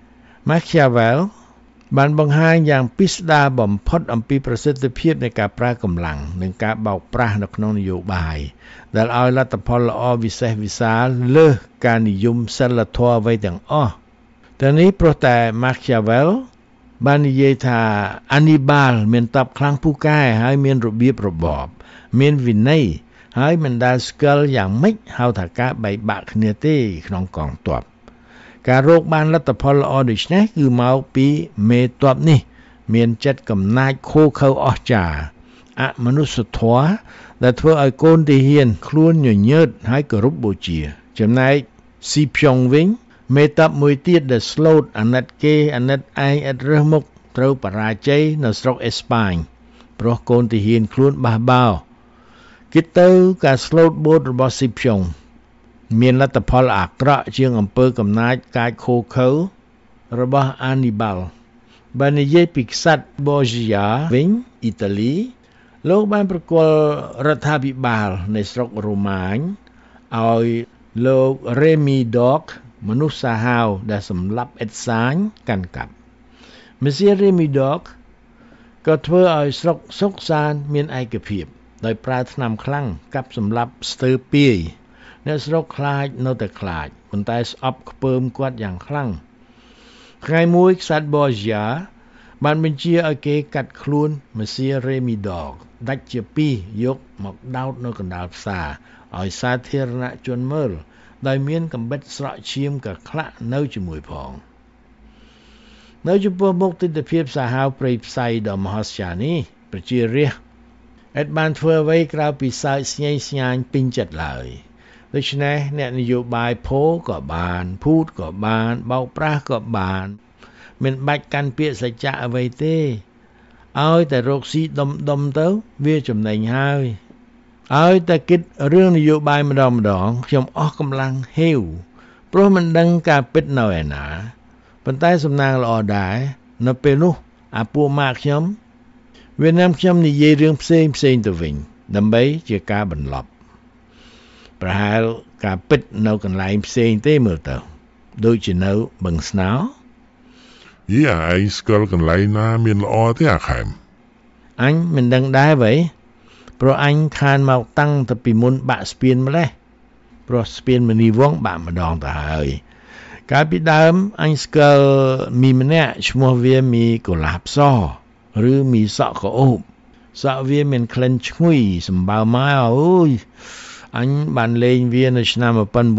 Machiavel បានបង្ហាញយ៉ាងពិស្ដារបំផុតអំពីប្រសិទ្ធភាពនៃការប្រើកម្លាំងនិងការបោកប្រាស់នៅក្នុងនយោបាយដែលឲ្យលទ្ធផលល្អវិសេសវិសាលលើសការនិយមសិលធម៌អ្វីទាំងអស់តែនេះព្រោះតែ Machiavel បាននិយាយថា Hannibal មានតបខ្លាំងពូកែហើយមានរបៀបរបបមានវិន័យហើយមិនដែលស្គាល់យ៉ាងម៉េចហៅថាការបែកបាក់គ្នាទេក្នុងកងទ័ពការរកបានលទ្ធផលល្អដូចនេះគឺមកពីមេទ័ពនេះមានចិត្តកំណាចខូខើអស្ចារ្យអមនុស្សធម៌ដែលធ្វើឲ្យកូនទាហានខ្លួនញញើតហើយគោរពបូជាចំណែក Scipion វិញមេតបមួយទៀតដែលស្លូតអាណិតគេអាណិតឯងឥតរើសមុខត្រូវបរាជ័យនៅស្រុកអេស្ប៉ាញព្រោះកូនទាហានខ្លួនបះបោគិតទៅការស្លូតបូតរបស់ Scipion មានលទ្ធផលអាក្រក់ជាងអំពើកំណាចកាចខូខើរបស់ Hannibal បើនិយាយពីក្សត្រ Borgia វិញអ៊ីតាលីលោកបានប្រគល់រដ្ឋាភិបាលនៃស្រុករ៉ូម៉ាញឲ្យលោក Rémy d'Ocមនុស្សសាហាវដែលសម្លាប់អេតសាញកាន់កាប់ Monsieur Rémy d'Oc ក៏ធ្វើឲ្យស្រុកសុកសានមានឯកភាពដោយប្រើថ្នាំខ្លាំងកាប់សម្លាប់ស្ទើរពាយអ្នកស្រុកខ្លាចនៅតែខ្លាចប៉ុន្តែស្អប់ខ្ពើមគាត់យ៉ាងខ្លាំងថ្ងៃមួយក្សត្រ Borgia បានបញ្ជាឲ្យគេកាត់ខ្លួន Monsieur Rémy d'Oc ដាច់ជាពីរយកមកដោតនៅកណ្ដាលផ្សារឲ្យសាធារណជនមើលដោយមានកំបិតស្រក់ឈាមកខ្លាក់នៅជាមួយផងនៅចំពោះមុខទិដ្ឋភាពសាហាវព្រៃផ្សៃដ៏មហស្ចារ្យនេះប្រជារាស្ត្រឥតបានធ្វើអ្វីក្រៅពីសើចស្ញែងស្ញាញពេញចិត្តឡើយដូច្នេះអ្នកនយោបាយផូក៏បានភូតក៏បានបោកប្រាស់ក៏បានមិនបាច់កាន់ពាក្យសច្ចៈអ្វីទេឲ្យតែរកស៊ីដុំទៅវាចំណេញហើយឲ្យតែគិតរឿងនយោបាយម្ដងខ្ញុំអស់កម្លាំងហេវព្រោះមិនដឹងការពិតនៅឯណាប៉ុន្តែសំណាងល្អដែរនៅពេលនោះអាពួកម៉ាក់ខ្ញុំវានាំខ្ញុំនិយាយរឿងផ្សេងទៅវិញដើម្បីជាការបន្លប់ប្រហែលការពិតនៅកន្លែងផ្សេងទេមើលទៅដូចជានៅបឹងស្នោឯងស្គាល់កន្លែងណាមានល្អទេអាខែមអញមិនដឹងដែរវ៉ៃព្រោះអញខានមកតាំងទៅពីមុនបាក់ស្ពានម្លេះព្រោះស្ពានមនីវងបាក់ម្ដងទៅហើយកាលពីដើមអញស្គាល់មីម្នាក់ឈ្មោះវាមីកូឡាបសឬមីសក់ក្អូបសក់វាមានក្លិនឈ្ងុយសម្បើម៉ែអើយអញបានលេងវានៅឆ្នាំ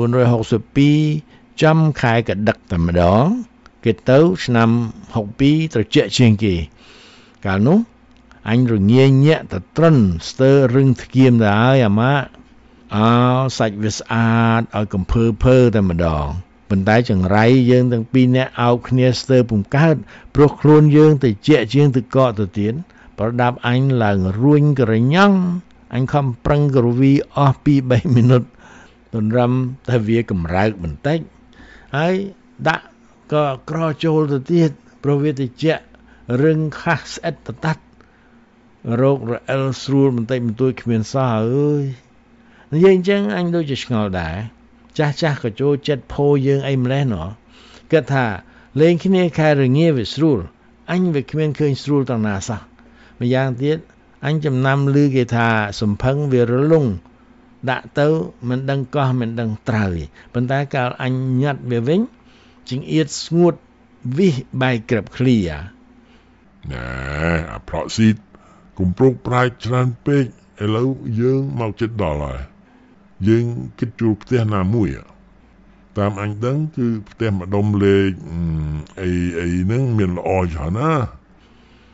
1962ចំខែកដឹកតែម្ដងគេទៅឆ្នាំ62ត្រជាក់ជាងគេកាលនោះអញរងាញញាក់តត្រឹនស្ទើររឹងធ្គាមទៅហើយអាម៉ាសាច់វាស្អាតឲ្យកំភើតែម្ដងប៉ុន្តែចង្រៃយើងទាំងពីរនាក់អោបគ្នាស្ទើរពុំកើតព្រោះខ្លួនយើងទៅជាក់ជាងទៅកកទៅទៀតប្រដាប់អញឡើងរួញក្រញ៉ង់អញខំប្រឹងក្រវីអស់ 2-3 មីនិតទន្រឹមតែវាកម្រើកបន្តិចហើយដាក់ក៏ក្រចូលទៅទៀតព្រោះវាទៅជាក់រឹងខាស់ស្អិតតតាត់រោគរអិលស្រួលបន្តិចបន្តួចគ្មានសោះអើយនិយាយអញ្ចឹងអញដូចជាឆ្ងល់ដែរចាស់ក៏ចូលចិត្តផោយើងអីម្លេះណោះគាត់ថាលេងគ្នាខែរងាវាស្រួលអញវាគ្មានឃើញស្រួលតាំងណាសោះម្យ៉ាងទៀតអញចំណាំឮគេថាសំផឹងវារលុងដាក់ទៅមិនដឹងកោះមិនដឹងត្រើយប៉ុន្តែកាលអញញាត់វាវិញចង្អៀតស្ងួតវិសបែកក្របឃ្លីណែអាប្រក់ស៊ីតកុំប្រុងប្រាជ្ញច្រើនពេកឥឡូវយើងមកជិតដល់ហើយយើងគិតជួលផ្ទះណាមួយតាមអញដឹងគឺផ្ទះម្ដុំលេខអីហ្នឹងមានល្អច្រើនណា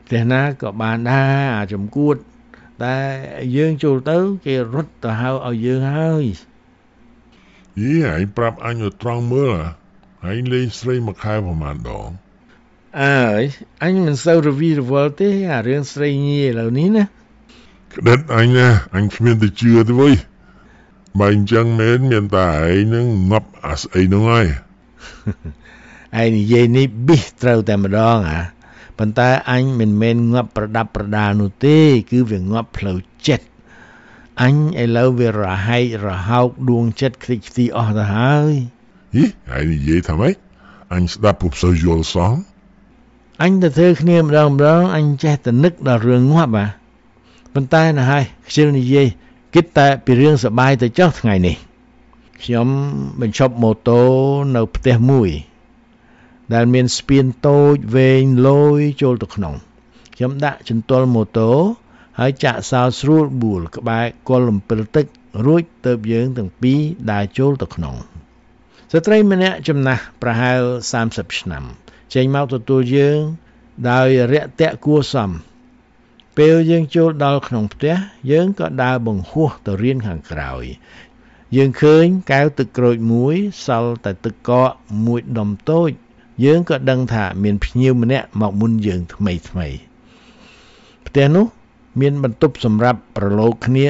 แต่ណាក៏បានដែរអាចចំគួតតែយើងចូលទៅគេរត់ទៅហៅឲ្យយើងហើយយីអញប្រាប់អញឲ្យត្រង់មើលអញលេងស្រីមួយខែប្រហែលដងអើយអញមិនសូវរវីរវល់ទេអារឿងស្រីញីឥឡូវនេះណាក្តិតអញណាអញគ្មានទៅជឿទេវើយបើអញ្ចឹងមែនមានតែឯងនឹងងាប់អាស្អីនោះហើយឯងនិយាយនេះប៊ីសត្រូវតែម្ដងប៉ុន្តែអញមិនមែនងាប់ប្រដាប់ប្រដាលនោះទេគឺវាងាប់ផ្លូវចិត្តអញឥឡូវវារហែករហោកដួងចិត្តខ្ទេចខ្ទីអស់ទៅហើយហីឯងនិយាយថាម៉េចអញស្ដាប់ពុំសូវយល់សោះអញទៅធ្វើគ្នាម្ដងអញចេះតែនឹកដល់រឿងងាប់ប៉ុន្តែណាស់ហើយខ្ជិលនិយាយគិតតែពីរឿងសប្បាយទៅចុះថ្ងៃនេះខ្ញុំបញ្ឈប់ម៉ូតូនៅផ្ទះមួយដែលមានស្ពានតូចវែងលយចូលទៅក្នុងខ្ញុំដាក់ចន្ទល់ម៉ូតូហើយចាក់សោស្រួលបួលក្បែរគល់អំពិលទឹករួចទៅយើងទាំងពីរដើរចូលទៅក្នុងស្ត្រីម្នាក់ចំណាស់ប្រហែល30ឆ្នាំចេញមកទទួលយើងដោយរាក់ទាក់គួរសមពេលយើងចូលដល់ក្នុងផ្ទះយើងក៏ដើរបង្ហោះទៅរៀនខាងក្រោយយើងឃើញកែវទឹកក្រូចមួយសល់តែទឹកកកមួយដុំតូចយើងក៏ដឹងថាមានភ្ញៀវម្នាក់មកមុនយើងថ្មីផ្ទះនោះមានបន្ទប់សម្រាប់ប្រឡូកគ្នា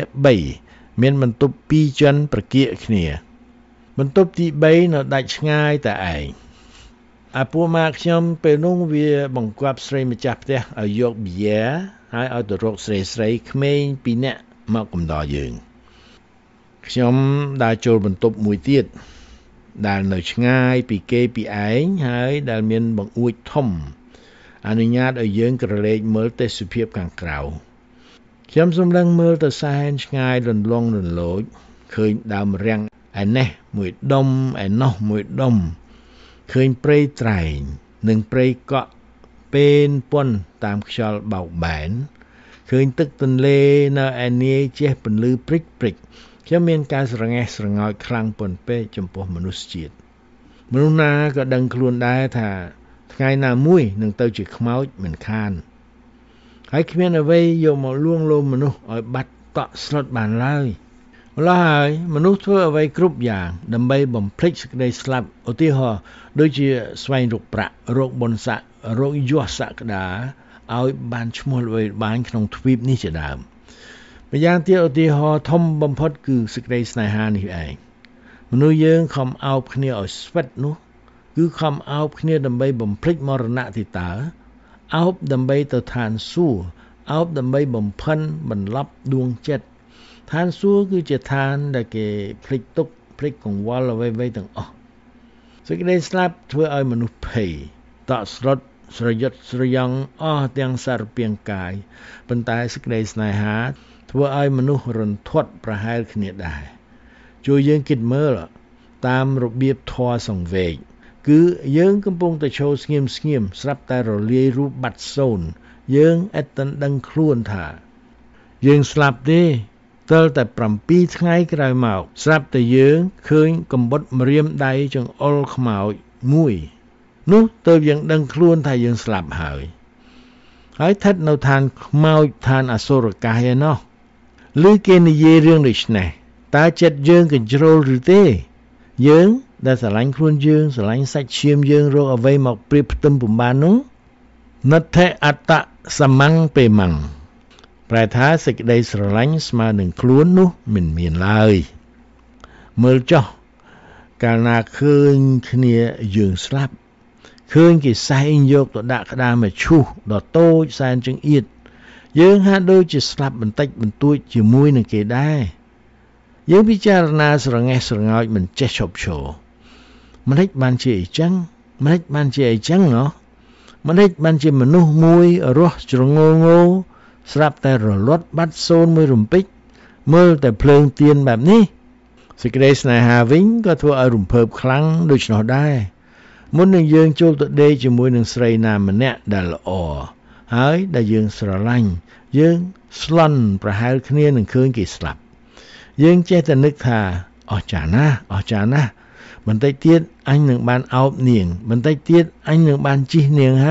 3មានបន្ទប់2ជាន់ប្រកៀកគ្នាបន្ទប់ទី3នៅដាច់ឆ្ងាយតែឯងអាពួកម៉ាក់ខ្ញុំពេលនោះវាបង្គាប់ស្រីម្ចាស់ផ្ទះឲ្យយកប៊ីយ៉ាហើយឲ្យទៅរកស្រីក្មេង2នាក់មកកំដរយើងខ្ញុំដើរចូលបន្ទប់មួយទៀតដែលនៅឆ្ងាយពីគេពីឯងហើយដែលមានបង្អួចធំអនុញ្ញាតឲ្យយើងក្រឡេកមើលទេសភាពខាងក្រៅខ្ញុំសម្លឹងមើលទៅសែនឆ្ងាយរន្លងរន្លោចឃើញដើមរាំងឯនេះមួយដុំឯនោះមួយដុំឃើញព្រៃត្រែងនិងព្រៃកក់ពេនពន់តាមខ្យល់បោកបែនឃើញទឹកទន្លេនៅឯនាយជះពន្លឺព្រិចខ្ញុំមានការស្រងេះស្រងោចខ្លាំងប៉ុនពេកចំពោះមនុស្សជាតិមនុស្សណាក៏ដឹងខ្លួនដែរថាថ្ងៃណាមួយនឹងទៅជាខ្មោចមិនខានហើយគ្មានអ្វីយកមកលួងលោមមនុស្សឲ្យបាត់តក់ស្លុតបានឡើយម្ល៉េះហើយមនុស្សធ្វើអ្វីគ្រប់យ៉ាងដើម្បីបំភ្លេចសេចក្តីស្លាប់ឧទាហរណ៍ដូចជាស្វែងរកប្រាក់រកបុណ្យស័ក្តិរកយសសក្តាឲ្យបានឈ្មោះល្បីល្បាញក្នុងទ្វីបនេះជាដើមម្យ៉ាងទៀតឧទាហរណ៍ធំបំផុតគឺសេចក្តីស្នេហានេះឯងមនុស្សយើងខំអោបគ្នាឲ្យស្វិតនោះគឺខំអោបគ្នាដើម្បីបំភ្លេចមរណៈទីតើអោបដើម្បីទៅឋានសួគ៌អោបដើម្បីបំផិនបន្លប់ដួងចិត្តឋានសួគ៌គឺជាឋានដែលគេភ្លេចទុកភ្លេចកង្វល់អ្វីៗទាំងអស់សេចក្តីស្លាប់ធ្វើឲ្យមនុស្សភ័យតក់ស្លុតស្រយុតស្រយង់អស់ទាំងសារពាង្គកាយប៉ុន្តែសេចក្តីស្នេហាធ្វើឲ្យមនុស្សរន្ធត់ប្រហែលគ្នាដែរជួយយើងគិតមើលតាមរបៀបធម៌សង្វេគគឺយើងកំពុងតែឈរស្ងៀមស្រាប់តែរលាយរូបបាត់សូន្យយើងឥតដឹងខ្លួនថាយើងស្លាប់ទេទើបតែ7ថ្ងៃក្រោយមកស្រាប់តែយើងឃើញកំបុតម្រាមដៃចង្អុលខ្មោចមួយនោះទើបយើងដឹងខ្លួនថាយើងស្លាប់ហើយស្ថិតនៅឋានខ្មោចឋានអសុរកាយឯណោះឬគេនិយាយរឿងដូចនេះតើចិត្តយើងកញ្ជ្រោលឬទេយើងដែលស្រឡាញ់ខ្លួនយើងស្រឡាញ់សាច់ឈាមយើងរកអ្វីមកព្រៀបផ្ទឹមពំបាននោះណដ្ឋិអត្តសមੰពេមੰប្រែថាសេចក្តីស្រឡាញ់ស្មើនឹងខ្លួននោះមិនមានឡើយមើលចុះកាលណាឃើញគ្នាយើងស្លាប់ឃើញគេសែងយកទៅដាក់ក្តារមឈូសដ៏តូចសែនចង្អៀតយើងហាក់ដូចជាស្លាប់បន្តិចបន្តួចជាមួយនឹងគេដែរយើងពិចារណាស្រងេះស្រងោចមិនចេះឈប់ឈរម្ដេចបានជាអញ្ចឹងម្ដេចបានជាអញ្ចឹងហ៎ម្ដេចបានជាមនុស្សមួយរស់ជ្រងងោស្រាប់តែរលត់បាត់សូន្យមួយរំពេចមើលតែភ្លើងទៀនបែបនេះសេចក្តីស្នេហាវិញក៏ធ្វើឲ្យរំភើបខ្លាំងដូច្នោះដែរមុននឹងយើងចូលទៅដេកជាមួយនឹងស្រីណាម្នាក់ដែលល្អហើយដែលយើងស្រឡាញ់យើងស្លន់ប្រហែលគ្នានឹងឃើញគេស្លាប់យើងចេះតែនឹកថាអស្ចារ្យណាស់បន្តិចទៀតអញនឹងបានអោបនាងបន្តិចទៀតអញនឹងបានជិះនាងហើយ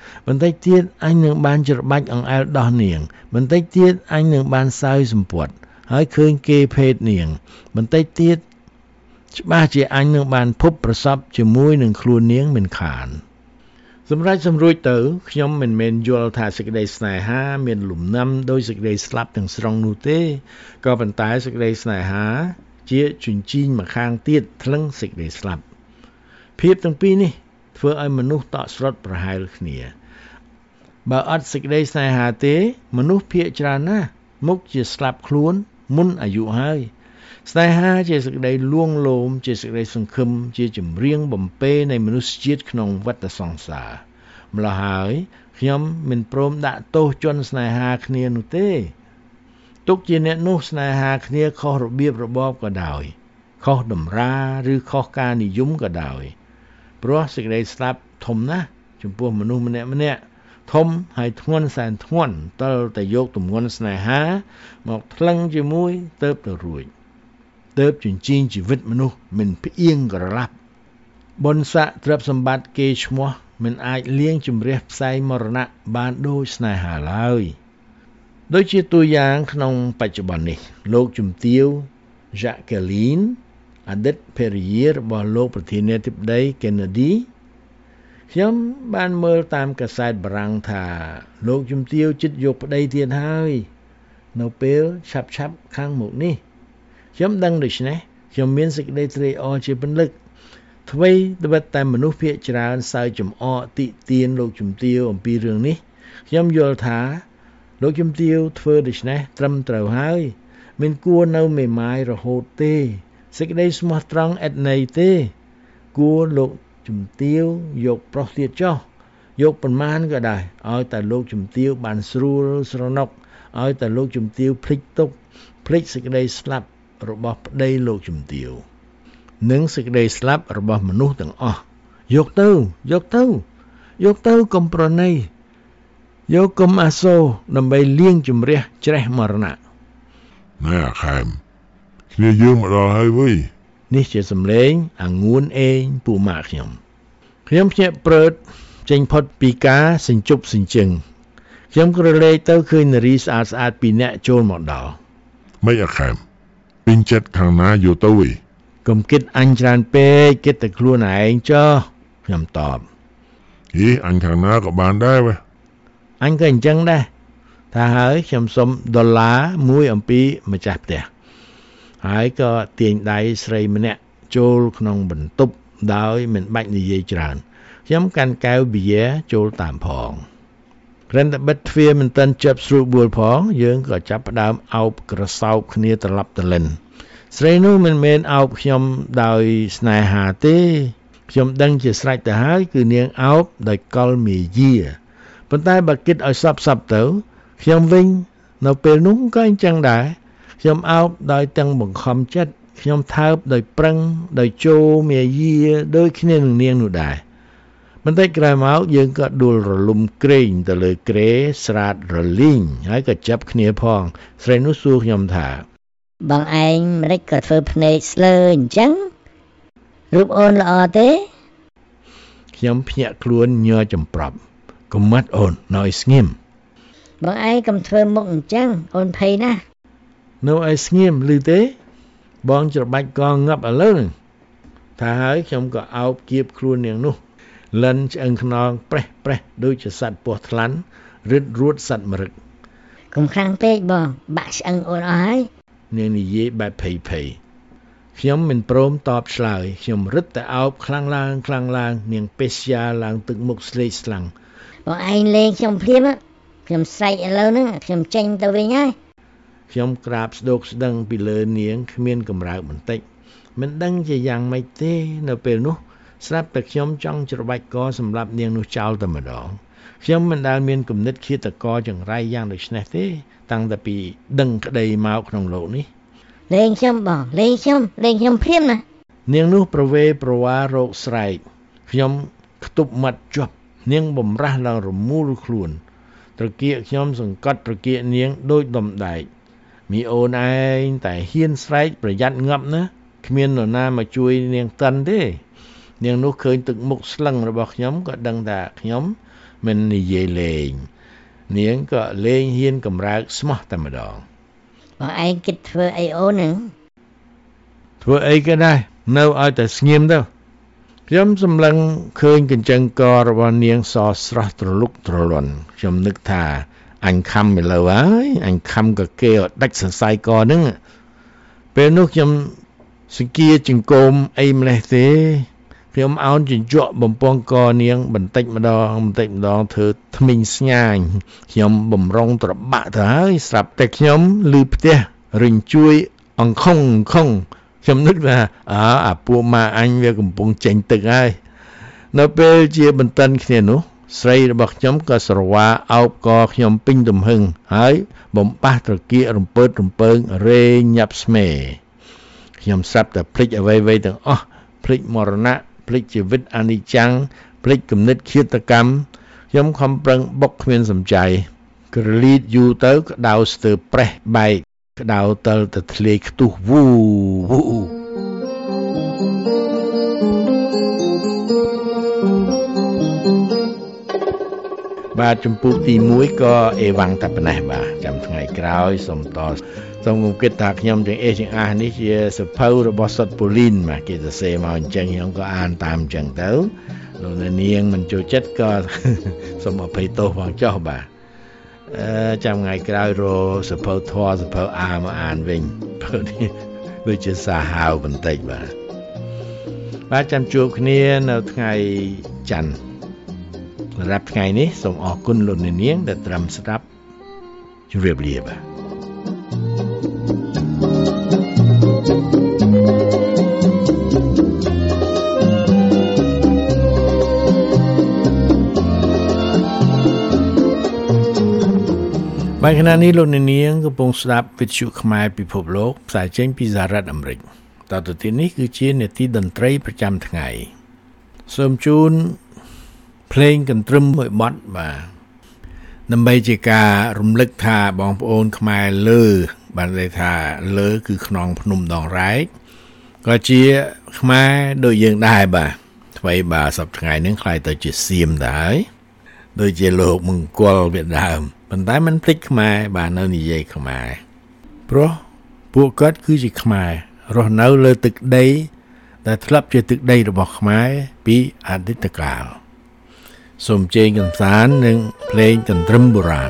បន្តិចទៀតអញនឹងបានច្របាច់អង្អែលដោះនាងបន្តិចទៀតអញនឹងបានសើសម្ពុតហើយឃើញគេភេទនាងបន្តិចទៀតច្បាស់ជាអញនឹងបានភពប្រសពជាមួយនឹងខ្លួននាងមិនខានសម្រាប់សម្រួចទៅខ្ញុំមិនមែនយល់ថាសេចក្តីស្នេហាមានលំនាំដោយសេចក្តីស្លាប់ទាំងស្រុងនោះទេក៏ប៉ុន្តែសេចក្តីស្នេហាជាជញ្ជីងម្ខាងទៀតថ្លឹងសេចក្តីស្លាប់ភាពទាំងពីរនេះធ្វើឲ្យមនុស្សតក់ស្លុតប្រហែលគ្នាបើអត់សេចក្តីស្នេហាទេមនុស្សភាគច្រើនណាស់មុខជាស្លាប់ខ្លួនមុនអាយុហើយស្នេហាជាសេចក្តីលួងលោមជាសេចក្តីសង្ឃឹមជាចម្រៀងបំពេនៃមនុស្សជាតិក្នុងវដ្តសង្សារម្ល៉េះហើយខ្ញុំមិនព្រមដាក់ទោសជនស្នេហាគ្នានោះទេទុកជាអ្នកនោះស្នេហាគ្នាខុសរបៀបរបបក៏ដោយខុសតម្រាឬខុសការនិយមក៏ដោយព្រោះសេចក្តីស្លាប់ធំណាស់ចំពោះមនុស្សម្នាក់ធំហើយធ្ងន់សែនធ្ងន់តើតែយកទម្ងន់ស្នេហាមកថ្លឹងជាមួយទៅរួចទៅជញ្ជីងជីវិតមនុស្សមិនផ្អៀងក្រឡាប់បុណ្យស័ក្តិទ្រព្យសម្បត្តិគេឈ្មោះមិនអាចលាងជំរះផ្សែងមរណៈបានដូចស្នេហាឡើយដូចជាតួយ៉ាងក្នុងបច្ចុប្បន្ននេះលោកជំទាវ Jacqueline អតីតភរិយារបស់លោកប្រធានាធិបតី Kennedy ខ្ញុំបានមើលតាមកាសែតបារាំងថាលោកជំទាវជិតយកប្តីទៀតហើយនៅពេលឆាប់ខាងមុខនេះខ្ញុំដឹងដូច្នេះខ្ញុំមានសេចក្តីត្រេកអរជាពន្លឹកអ្វីត្បិតតែមនុស្សភាគច្រើនសើចចំអកតិទៀនលោកជំទាវអំពីរឿងនេះខ្ញុំយល់ថាលោកជំទាវធ្វើដូច្នេះត្រឹមត្រូវហើយមិនគួរនៅមេម៉ាយរហូតទេសេចក្តីស្មោះត្រង់ឥតន័យទេគួរលោកជំទាវយកប្រុសទៀតចុះយកប៉ុន្មានក៏ដែរឲ្យតែលោកជំទាវបានស្រួលស្រណុកឲ្យតែលោកជំទាវភ្លេចទុកភ្លេចសេចក្តីស្លាប់របស់ប្តីលោកជំទាវនិងសេចក្តីស្លាប់របស់មនុស្សទាំងអស់យកទៅកុំប្រណីយកកុំអាសូរដើម្បីលាងជំរះច្រេះមរណៈណែខែមគ្នាយើងមកដល់ហើយវិញនេះជាសំឡេងអាងួនអេងពូម៉ាក់ខ្ញុំភ្ញាក់ព្រឺតចេញផុតពីការសិញ្ជប់សិញ្ជឹងខ្ញុំក៏រលែកទៅឃើញនារីស្អាតពីរនាក់ចូលមកដល់មិនអាខែមពេញចិត្តខាងណាយកទៅវិញកុំគិតអញច្រើនពេកគិតតែខ្លួនឯងចុះខ្ញុំតបអញខាងណាក៏បានដែរវ៉េអញក៏អញ្ចឹងដែរថាហើយខ្ញុំសុំ$មួយអំពីម្ចាស់ផ្ទះហើយក៏ទាញដៃស្រីម្នាក់ចូលក្នុងបន្ទប់ដោយមិនបាច់និយាយច្រើនខ្ញុំកាន់កែវប៊ីយ៉ែចូលតាមផងគ្រាន់តែបិទទ្វារមិនទាន់ជាប់ស្រួលបួលផងយើងក៏ចាប់ផ្ដើមអោបក្រសោបគ្នាត្រឡប់ត្រលិនស្រីនោះមិនមែនអោបខ្ញុំដោយស្នេហាទេខ្ញុំដឹងជាស្រេចទៅហើយគឺនាងអោបដោយកលមាយាប៉ុន្តែបើគិតឲ្យសពទៅខ្ញុំវិញនៅពេលនោះក៏អញ្ចឹងដែរខ្ញុំអោបដោយទាំងបង្ខំចិត្តខ្ញុំថើបដោយប្រឹងដោយចូលមាយាដូចគ្នានឹងនាងនោះដែរបន្តិចក្រោយមកយើងក៏ដួលរលំក្រែងទៅលើគ្រែស្រាតរលីងហើយក៏ចាប់គ្នាផងស្រីនោះសួរខ្ញុំថាបងឯងមិនរិចក៏ធ្វើភ្នែកស្លើអញ្ចឹងរូបអូនល្អទេខ្ញុំភ្ញាក់ខ្លួនញ័រចំប្រប់កុំមាត់អូននៅឲ្យស្ងៀមបងឯងកុំធ្វើមុខអញ្ចឹងអូនភ័យណាស់នៅឲ្យស្ងៀមឮទេបងច្របាច់កងងាប់ឥឡូវថាហើយខ្ញុំក៏អោបគៀបខ្លួននាងនោះលិនឆ្អឹងខ្នងប្រេះដូចជាសត្វពស់ថ្លាន់រឹតរួតសត្វមរឹកកុំខ្លាំងពេកបងបាក់ឆ្អឹងអូនអស់ហើយនាងនិយាយបែបភ័យខ្ញុំមិនព្រមតបឆ្លើយខ្ញុំរឹតតែអោបខ្លាំងឡើងនាងពេស្យាឡើងទឹកមុខស្លេកស្លាំងបងឯងលេងខ្ញុំភ្លាមខ្ញុំស្រែកឥឡូវហ្នឹងខ្ញុំចេញទៅវិញហើយខ្ញុំក្រាបស្ដោកស្ដឹងពីលើនាងគ្មានកម្រើកបន្តិចមិនដឹងជាយ៉ាងម៉េចទេនៅពេលនោះស្រាប់តែខ្ញុំចង់ច្របាច់កសម្រាប់នាងនោះចោលតែម្ដងខ្ញុំមិនដែលមានគំនិតឃាតករចង្រៃយ៉ាងដូចនេះទេតាំងតែពីដឹងក្តីមកក្នុងโลกនេះលេងខ្ញុំបងលេងខ្ញុំព្រាមណានាងនោះប្រវេប្រវារោគស្រែកខ្ញុំខ្ទប់មាត់ជាប់នាងបំរាស់ឡើងរមូលខ្លួនត្រគាកខ្ញុំសង្កត់ត្រគាកនាងដូចដុំដែកមីអូនឯងតែហ៊ានស្រែកប្រយ័ត្នងាប់ណាគ្មាននរណាមកជួយនាងតិនទេនាងនោះឃើញទឹកមុខស្លឹងរបស់ខ្ញុំក៏ដឹងថាខ្ញុំមិននិយាយលេងនាងក៏លេងហ៊ានកម្រើកស្មោះតែម្ដងបងឯងគិតធ្វើអីអូនហ្នឹងធ្វើអីក៏ដែរនៅឲ្យតែស្ងៀមទៅខ្ញុំសម្លឹងឃើញកញ្ចឹងករបស់នាងសស្រស់ត្រលុកត្រលន់ខ្ញុំនឹកថាអញខំឥឡូវហើយអញខំក៏គេឲ្យដាច់សរសៃកហ្នឹងពេលនោះខ្ញុំសង្គាចង្គមអីម្លេះទេខ្ញុំអោនជញ្ជក់បំពង់កនាងបន្តិចម្ដងធ្វើថ្មិញស្ញាញខ្ញុំបំរុងត្របាក់ទៅហើយស្រាប់តែខ្ញុំឮផ្ទះរិញជួយអង្ខុងខ្ញុំនឹកថាអាពួកម៉ាអញវាកំពុងចេញទឹកហើយនៅពេលជាបន្តិនគ្នានោះស្រីរបស់ខ្ញុំក៏ស្រវាអោបកខ្ញុំពេញទំហឹងហើយបំបះត្រគាករំពើរំពើងរែងញាប់ស្មេខ្ញុំស្រាប់តែភ្លេចអ្វីៗទាំងអស់ភ្លេចមរណៈភ្លេចជីវិតអនិច្ចំភ្លេចគំនិតឃាតកម្មខ្ញុំខំប្រឹងបុកគ្មានសំចៃក្រលីតយូរទៅក្តៅស្ទើរប្រេះបែកក្តៅតលទៅធ្លាយខ្ទុះវូបាទចម្ពោះទី1ក៏អេវ៉ាំងតែប៉ុណ្ណេះបាទចាំថ្ងៃក្រោយសូមគិតថាខ្ញុំទាំងអេទាំងអានេះជាសភៅរបស់សុតពូលីនបាទគេសរសេរមកអញ្ចឹងខ្ញុំក៏អានតាមអញ្ចឹងទៅលោកនាងមិនចូលចិត្តក៏សូមអភ័យទោសផងចុះបាទចាំថ្ងៃក្រោយរសភៅធម៌សភៅអាមកអានវិញព្រោះនេះដូចជាសាហាវបន្តិចបាទចាំជួបគ្នានៅថ្ងៃច័ន្ទសម្រាប់ថ្ងៃនេះសូមអរគុណលោកនាងដែលត្រឹមស្ដាប់ជម្រាបលាបាទខណៈនេះលោកនាងកំពុងស្ដាប់វិទ្យុខ្មែរពិភពលោកផ្សាយចេញពីសហរដ្ឋអាមេរិកតទៅទៀតនេះគឺជានាទីតន្ត្រីប្រចាំថ្ងៃសូមជូនភ្លេងកន្ទ្រឹមមួយបទបាទដើម្បីជាការរំលឹកថាបងប្អូនខ្មែរលើបានន័យថាលើគឺខ្នងភ្នំដងរែកក៏ជាខ្មែរដូចយើងដែរបាទថ្មីបាទសប្តាហ៍ថ្ងៃនេះខ្លាយទៅជាសៀមដែរដូចជាលោកមង្គលវាដើមប៉ុន្តែมันភ្លេចខ្មែរបាទនៅនិយាយខ្មែរព្រោះពួកគាត់គឺជាខ្មែររស់នៅលើទឹកដីដែលធ្លាប់ជាទឹកដីរបស់ខ្មែរពីអតីតកាលសូមជេងកំសាន្តនឹងភ្លេងកន្ទ្រឹមបុរាណ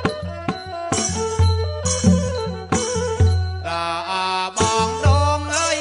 បងដងអើយ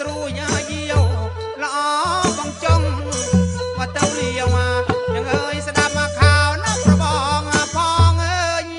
ត្រួយយាវល្អបងចង់មកទៅលាវយ៉ាងអើយស្ដាប់មកខោណាប្របងផងអើយ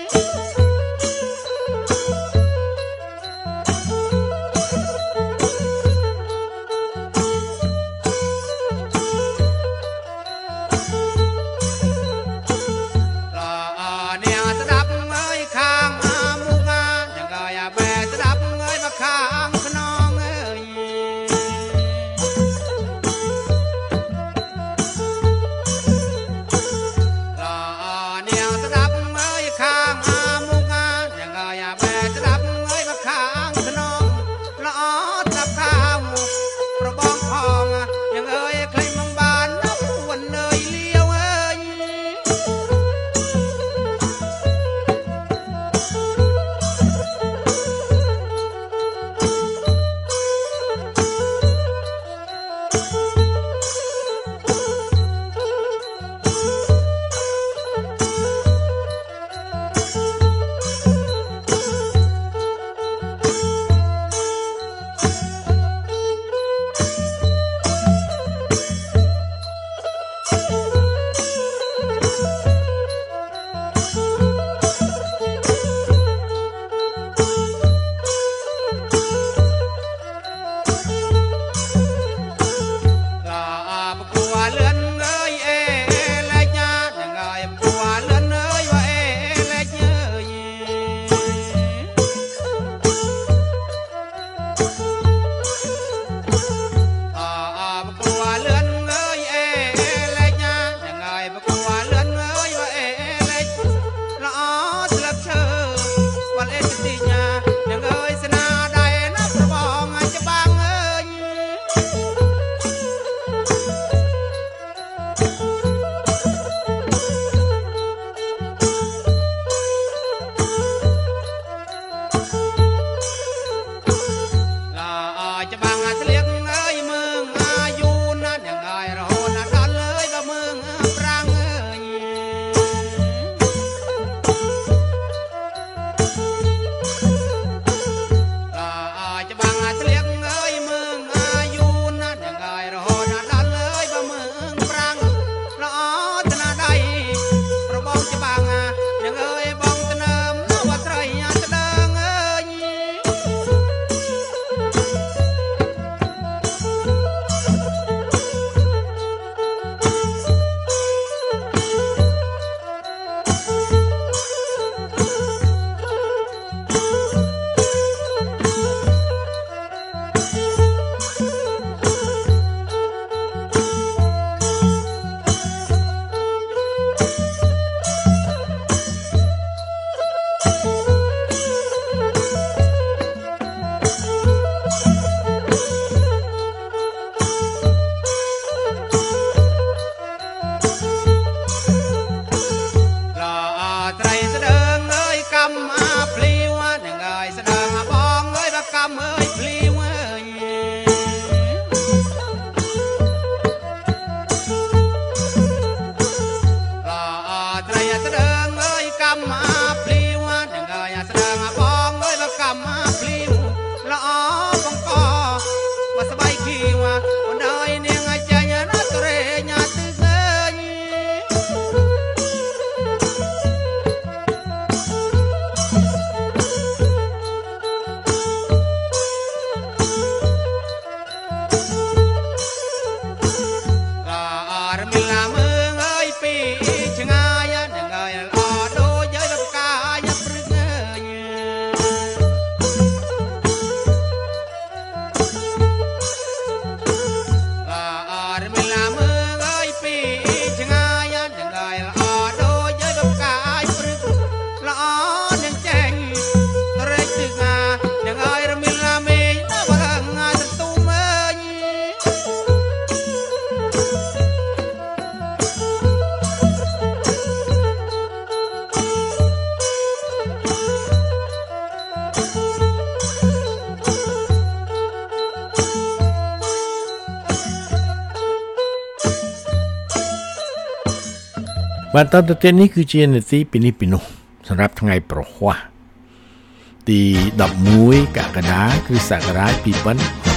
បាទតទៅទៀតនេះគឺជានាទីពីនេះពីនោះសម្រាប់ថ្ងៃប្រហ័សទី11កក្កដាគ្រិស្តសករាជ2023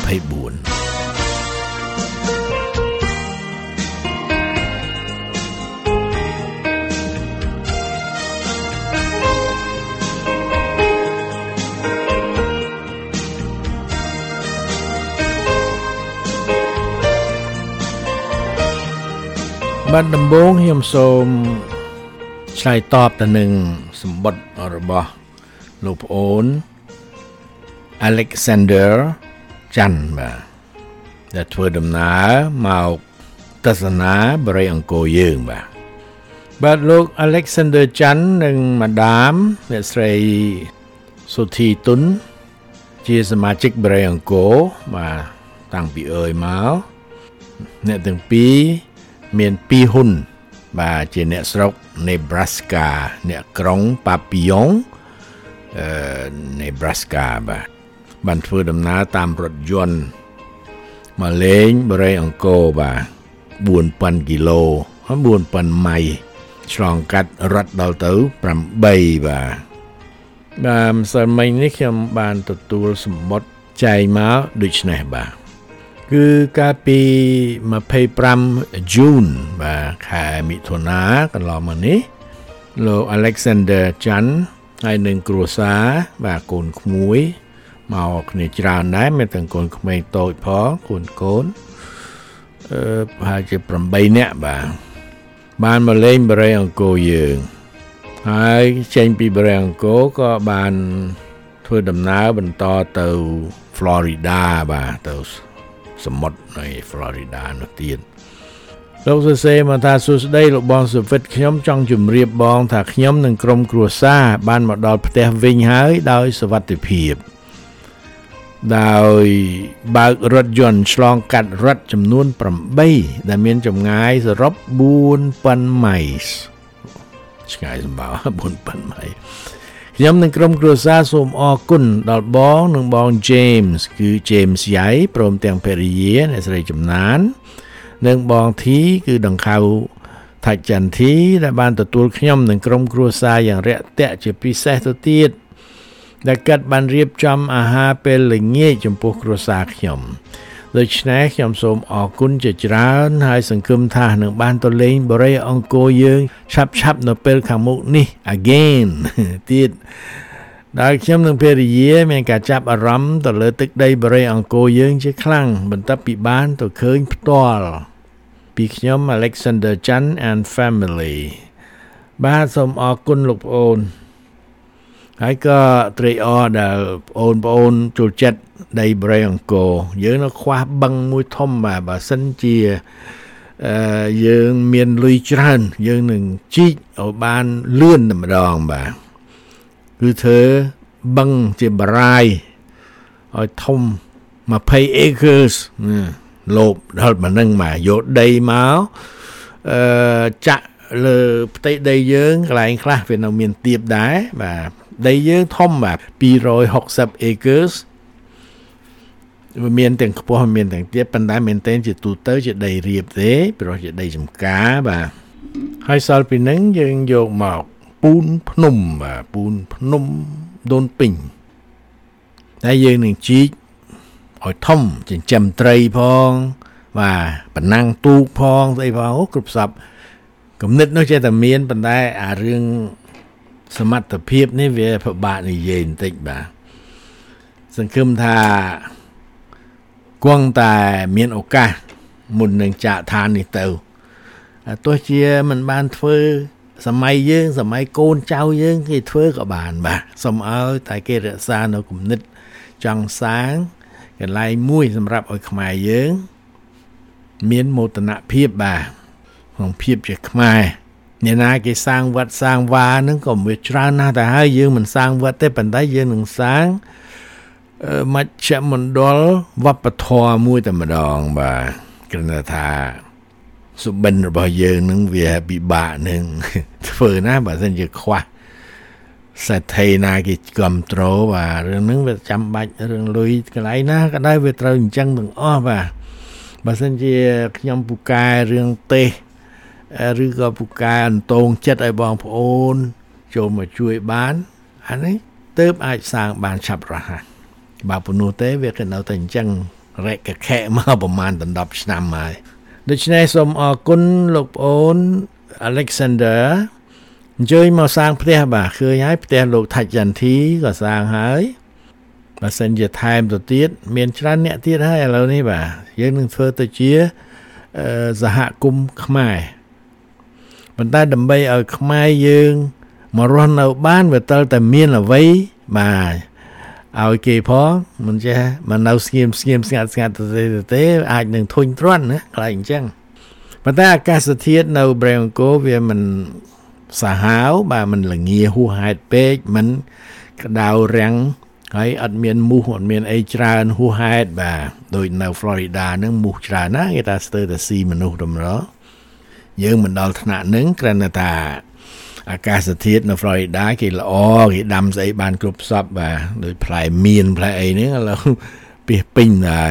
បាទដំបូងខ្ញុំសូមឆ្លើយតបទៅនឹងសម្បត្តិរបស់លោកប្អូន Alexander Chan បាទដែលធ្វើដំណើរមកទស្សនាបរិយាអង្គរយើងបាទលោក Alexander Chan និងម៉ាដាមអ្នកស្រីសុធីទុនជាសមាជិកបរិយាអង្គរបាទតាំងពីអើយមកអ្នកទាំងពីរមាន2ហ៊ុនបាទជាអ្នកស្រុក Nebraska អ្នកក្រុង Papillon Nebraska បានធ្វើដំណើរតាមរថយន្តមកលេងបរិយាអង្គរបាទ 4,000 គីឡូ 4,000 ម៉ៃឆ្លងកាត់រត់ដល់ទៅ8បាទម្សិលមិញនេះខ្ញុំបានទទួលសម្បត្តិចែកមកដូចនេះបាទគឺកាលពី25 June បាទខែមិថុនាកន្លងមកនេះលោក Alexander Chan ហើយនឹងគ្រួសារបាទកូនក្មួយមកគ្នាច្រើនដែរមានទាំងកូនក្មេងតូចផងកូនប្រហែលជា8នាក់បាទបានមកលេងបរិយាអង្គរយើងហើយចេញពីបរិយាអង្គរក៏បានធ្វើដំណើរបន្តទៅ Florida បាទទៅសមុទ្រនៅ Florida នោះទៀតលោកសរសេរមកថាសួស្តីលោកបងសុវិតខ្ញុំចង់ជម្រាបបងថាខ្ញុំនិងក្រុមគ្រួសារបានមកដល់ផ្ទះវិញហើយដោយសុវត្ថិភាពដោយបើករថយន្តឆ្លងកាត់រថចំនួន8ដែលមានចម្ងាយសរុប 4,000 ម៉ៃឆ្ងាយសម្បើ4,000 ម៉ៃខ្ញុំនិងក្រុមគ្រួសារសូមអរគុណដល់បងនិងបង James គឺ James យ៉ៃព្រមទាំងភរិយាអ្នកស្រីចំណាននិងបងធីគឺដង្ខៅថាច់ចន្ទធីដែលបានទទួលខ្ញុំនិងក្រុមគ្រួសារយ៉ាងរាក់ទាក់ជាពិសេសទៅទៀតដែលកាត់បានរៀបចំអាហារពេលល្ងាចចំពោះគ្រួសារខ្ញុំដូច្នេះខ្ញុំសូមអរគុណជាច្រើនហើយសង្ឃឹមថានឹងបានទៅលេងបរិយាអង្គរយើងឆាប់នៅពេលខាងមុខនេះ again ទៀតដែលខ្ញុំនិងភរិយាមានការចាប់អារម្មណ៍ទៅលើទឹកដីបរិយាអង្គរយើងជាខ្លាំងបន្ទាប់ពីបានទៅឃើញផ្ទាល់ពីខ្ញុំ Alexander Chan and family បាទសូមអរគុណលោកប្អូនហើយក៏ត្រេកអរដែលបងប្អូនចូលចិត្តដីបរិយាអង្គរយើងនៅខ្វះបឹងមួយធំបាទបើសិនជាយើងមានលុយច្រើនយើងនឹងជីកឲ្យបានលឿនតែម្ដងបាទគឺធ្វើបឹងជាបរាយឲ្យធំ20 acres លោបដល់ប៉ុណ្ណឹងមកយកដីមកចាក់លើផ្ទៃដីយើងកន្លែងខ្លះវានៅមានទៀបដែរបាទដីយើងធំបាទ260 acres វាមានទាំងខ្ពស់មានទាំងទាបប៉ុន្តែមែនទែនជាទូទៅជាដីរាបទេព្រោះជាដីចម្ការបាទហើយសល់ពីហ្នឹងយើងយកមកពូនភ្នំបាទពូនភ្នំដូនពេញតែយើងនឹងជីកឲ្យធំចិញ្ចឹមត្រីផងបាទប៉ណ្ណាំងទូកផងស្អីផងគ្រប់សពគំនិតនោះចេះតែមានប៉ុន្តែអារឿងសមត្ថភាពនេះវាពិបាកនិយាយបន្តិចបាទសង្ឃឹមថាគង់តែមានឱកាសមុននឹងចាក់ឋាននេះទៅទោះជាមិនបានធ្វើសម័យយើងសម័យកូនចៅយើងគេធ្វើក៏បានបាទសូមឲ្យតែគេរក្សានៅគំនិតចង់សាងកន្លែងមួយសម្រាប់ឲ្យខ្មែរយើងមានមោទនភាពបាទក្នុងភាពជាខ្មែរអ្នកណាគេសាងវត្តសាងវាហ្នឹងក៏វាច្រើនណាស់តែហើយយើងមិនសាងវត្តទេប៉ុន្តែយើងនឹងសាងមជ្ឈមណ្ឌលវប្បធម៌មួយតែម្ដងបាទគ្រាន់តែថាសុបិនរបស់យើងនឹងវាពិបាកនឹងធ្វើណាបើមិនជាខ្វះសេដ្ឋីណាគេគ្រប់គ្រងបាទរឿងហ្នឹងវាចាំបាច់រឿងលុយកន្លែងណាក៏ដោយវាត្រូវអញ្ចឹងទាំងអស់បាទបើមិនជាខ្ញុំពូកែរឿងទេសឬក៏ពូកែអន្តងចិត្តឲ្យបងប្អូនចូលមកជួយបានអានេះទើបអាចសាងបានឆាប់រហ័សបើប៉ុណ្ណោះទេវាក៏នៅតែអញ្ចឹងរែកខែមកប្រមាណ10ឆ្នាំហើយដូច្នេះសូមអរគុណលោកប្អូន Alexander អញ្ជើញមកសាងផ្ទះបាទឃើញហើយផ្ទះលោកថាច់ចន្ទធីក៏សាងហើយបើសិនជាថែមទៅទៀតមានច្រើនអ្នកទៀតហើយឥឡូវនេះបាទយើងនឹងធ្វើទៅជាសហគមន៍ខ្មែរប៉ុន្តែដើម្បីឲ្យខ្មែរយើងមករស់នៅបានវាត្រូវតែមានអ្វីបាទឲ្យគេផងមិនចេះមកនៅស្ងៀមស្ងាត់ទេអាចនឹងធុញទ្រាន់ណាកន្លែងអញ្ចឹងប៉ុន្តែអាកាសធាតុនៅប្រេងអង្គរវាមិនសាហាវបាទមិនល្ងាហួសហេតុពេកមិនក្តៅរាំងហើយអត់មានមូសអត់មានអីច្រើនហួសហេតុបាទដូចនៅ Florida ហ្នឹងមូសច្រើនណាគេថាស្ទើរតែស៊ីមនុស្សតម្រយើងមិនដល់ថ្នាក់ហ្នឹងគ្រាន់តែថាអាកាសធាតុនៅ Florida គេល្អគេដាំស្អីបានគ្រប់សពបាទដូចផ្លែមៀនផ្លែអីហ្នឹងឥឡូវពីពេញហើយ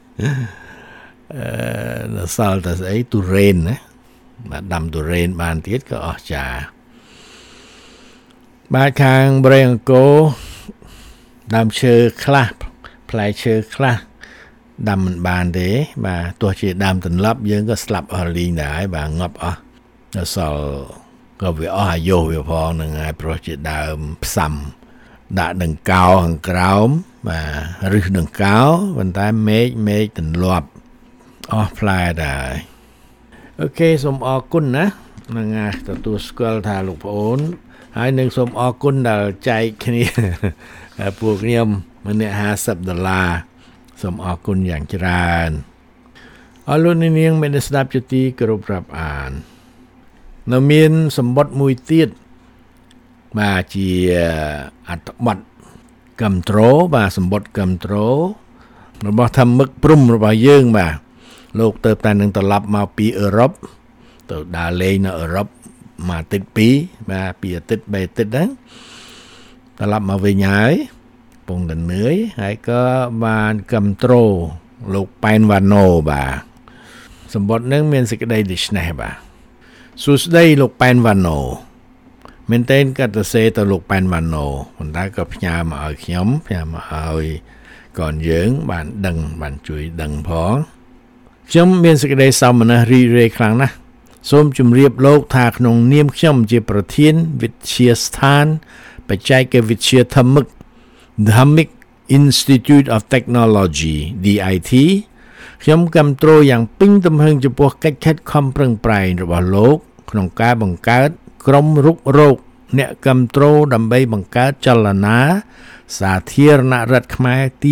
នៅសល់តែស្អីទុរេនណាបាទដាំទុរេនបានទៀតក៏អស្ចារ្យបាទខាងប្រេងអង្គរដើមឈើខ្លះផ្លែឈើខ្លះដាំមិនបានទេបាទទោះជាដើមទន្លាប់យើងក៏ស្លាប់អស់លីងដែរបាទងាប់អស់ដល់សល់ក៏វាអស់អាយុវាផងនឹងហើយព្រោះជាដើមផ្សំដាក់នឹងកោខាងក្រោមបាទរឹសនឹងកោប៉ុន្តែមេឃទន្លាប់អស់ផ្លែដែរអូខេសូមអរគុណណានឹងទទួលស្គាល់ថាលោកប្អូនហើយនឹងសូមអរគុណដែលចែកគ្នាពួកខ្ញុំម្នាក់$50សូមអរគុណយ៉ាងច្រើនអរលោកនាងមានស្ដាប់ជាទីគោរពរាប់អាននៅមានសម្បត្តិមួយទៀតបាទជាអត្ថបទកំត្រូលបាទសម្បត្តិកំត្រូលរបស់ធម្មឹកព្រំរបស់យើងបាទលោកទៅតែនឹងត្រឡប់មកពីអឺរ៉ុបទៅដើរលេងនៅអឺរ៉ុបមួយអាទិត្យ2បាទពីអាទិត្យ3អាទិត្យហ្នឹងត្រឡប់មកវិញហើយពងតនឿយហើយក៏បានកំត្រូលលោកប៉ែនវ៉ាណូបាទសម្បត្តិនឹងមានសេចក្តីដូចនេះបាទសួស្តីលោកប៉ែនវ៉ាណូមែនតើកាត់ទៅសេទៅលោកប៉ែនវ៉ាណូប៉ុន្តែក៏ផ្ញើមកឲ្យខ្ញុំផ្ញើមកឲ្យកូនយើងបានដឹងបានជួយដឹងផងខ្ញុំមានសេចក្តីសោមនស្សរីករាយខ្លាំងណាស់សូមជម្រាបលោកថាក្នុងនាមខ្ញុំជាប្រធានវិទ្យាស្ថានបច្ចេកវិទ្យាធម្មឹក Dhammic Institute of Technology DIT ខ្ញុំគាំទ្រយ៉ាងពេញទំហឹងចំពោះកិច្ចខិតខំប្រឹងប្រែងរបស់លោកក្នុងការបង្កើតក្រុមរុករកអ្នកគាំទ្រដើម្បីបង្កើតចលនាសាធារណរដ្ឋខ្មែរទី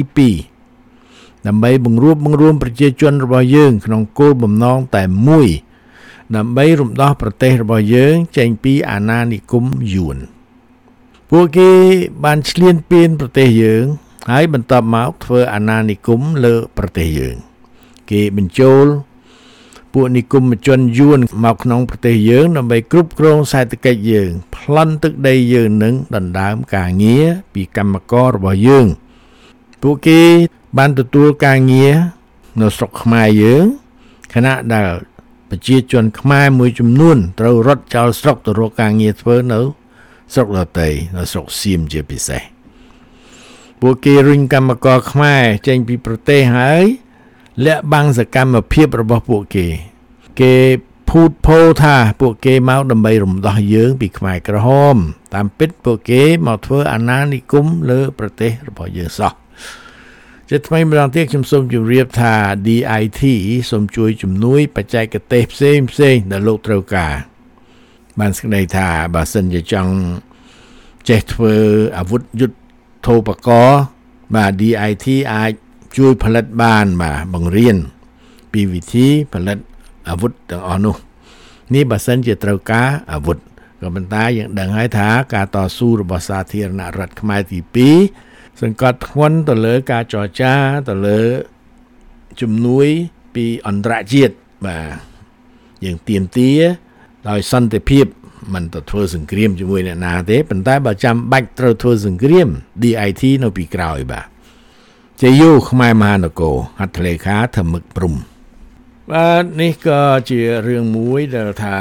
2ដើម្បីបង្រួបបង្រួមប្រជាជនរបស់យើងក្នុងគោលបំណងតែមួយដើម្បីរំដោះប្រទេសរបស់យើងចេញពីអាណានិគមយួនពួកគេបានឈ្លានពានប្រទេសយើងហើយបន្ទាប់មកធ្វើអាណានិគមលើប្រទេសយើងគេបញ្ចូលពួកនិគមជនយួនមកក្នុងប្រទេសយើងដើម្បីគ្រប់គ្រងសេដ្ឋកិច្ចយើងប្លន់ទឹកដីយើងនឹងដណ្ដើមការងារពីកម្មកររបស់យើងពួកគេបានទទួលការងារនៅស្រុកខ្មែរយើងខណៈដែលប្រជាជនខ្មែរមួយចំនួនត្រូវរត់ចោលស្រុកទៅរកការងារធ្វើនៅស្រុកដទៃនៅស្រុកសៀមជាពិសេសពួកគេរុញកម្មករខ្មែរចេញពីប្រទេសហើយលាក់បាំងសកម្មភាពរបស់ពួកគេភូតភរថាពួកគេមកដើម្បីរំដោះយើងពីខ្មែរក្រហមតាមពិតពួកគេមកធ្វើអាណានិគមលើប្រទេសរបស់យើងសោះជាថ្មីម្ដងទៀតខ្ញុំសូមជម្រាបថា DIT សូមជួយជំនួយបច្ចេកទេសផ្សេងដែលលោកត្រូវការបានស្ដីថាបើសិនជាចង់ចេះធ្វើអាវុធយុទ្ធោបករណ៍បាទ DIT អាចជួយផលិតបានបាទបង្រៀនពីវិធីផលិតអាវុធទាំងអស់នោះនេះបើសិនជាត្រូវការអាវុធក៏ប៉ុន្តែយើងដឹងហើយថាការតស៊ូរបស់សាធារណរដ្ឋខ្មែរទី2សង្កត់ធ្ងន់ទៅលើការចរចាទៅលើជំនួយពីអន្តរជាតិបាទយើងទាមទារដោយសន្តិភាពមិនទៅធ្វើសង្គ្រាមជាមួយអ្នកណាទេប៉ុន្តែបើចាំបាច់ត្រូវធ្វើសង្គ្រាម DIT នៅពីក្រោយបាទជាយូខ្មែរមហានគរហត្ថលេខាធម្មឹកព្រំបាទនេះក៏ជារឿងមួយដែលថា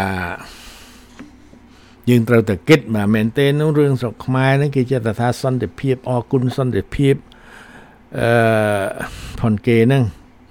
យើងត្រូវតែគិតបាទមែនទេនោះរឿងស្រុកខ្មែរហ្នឹងគេចេះតែថាសន្តិភាពអរគុណសន្តិភាពផុនគេហ្នឹង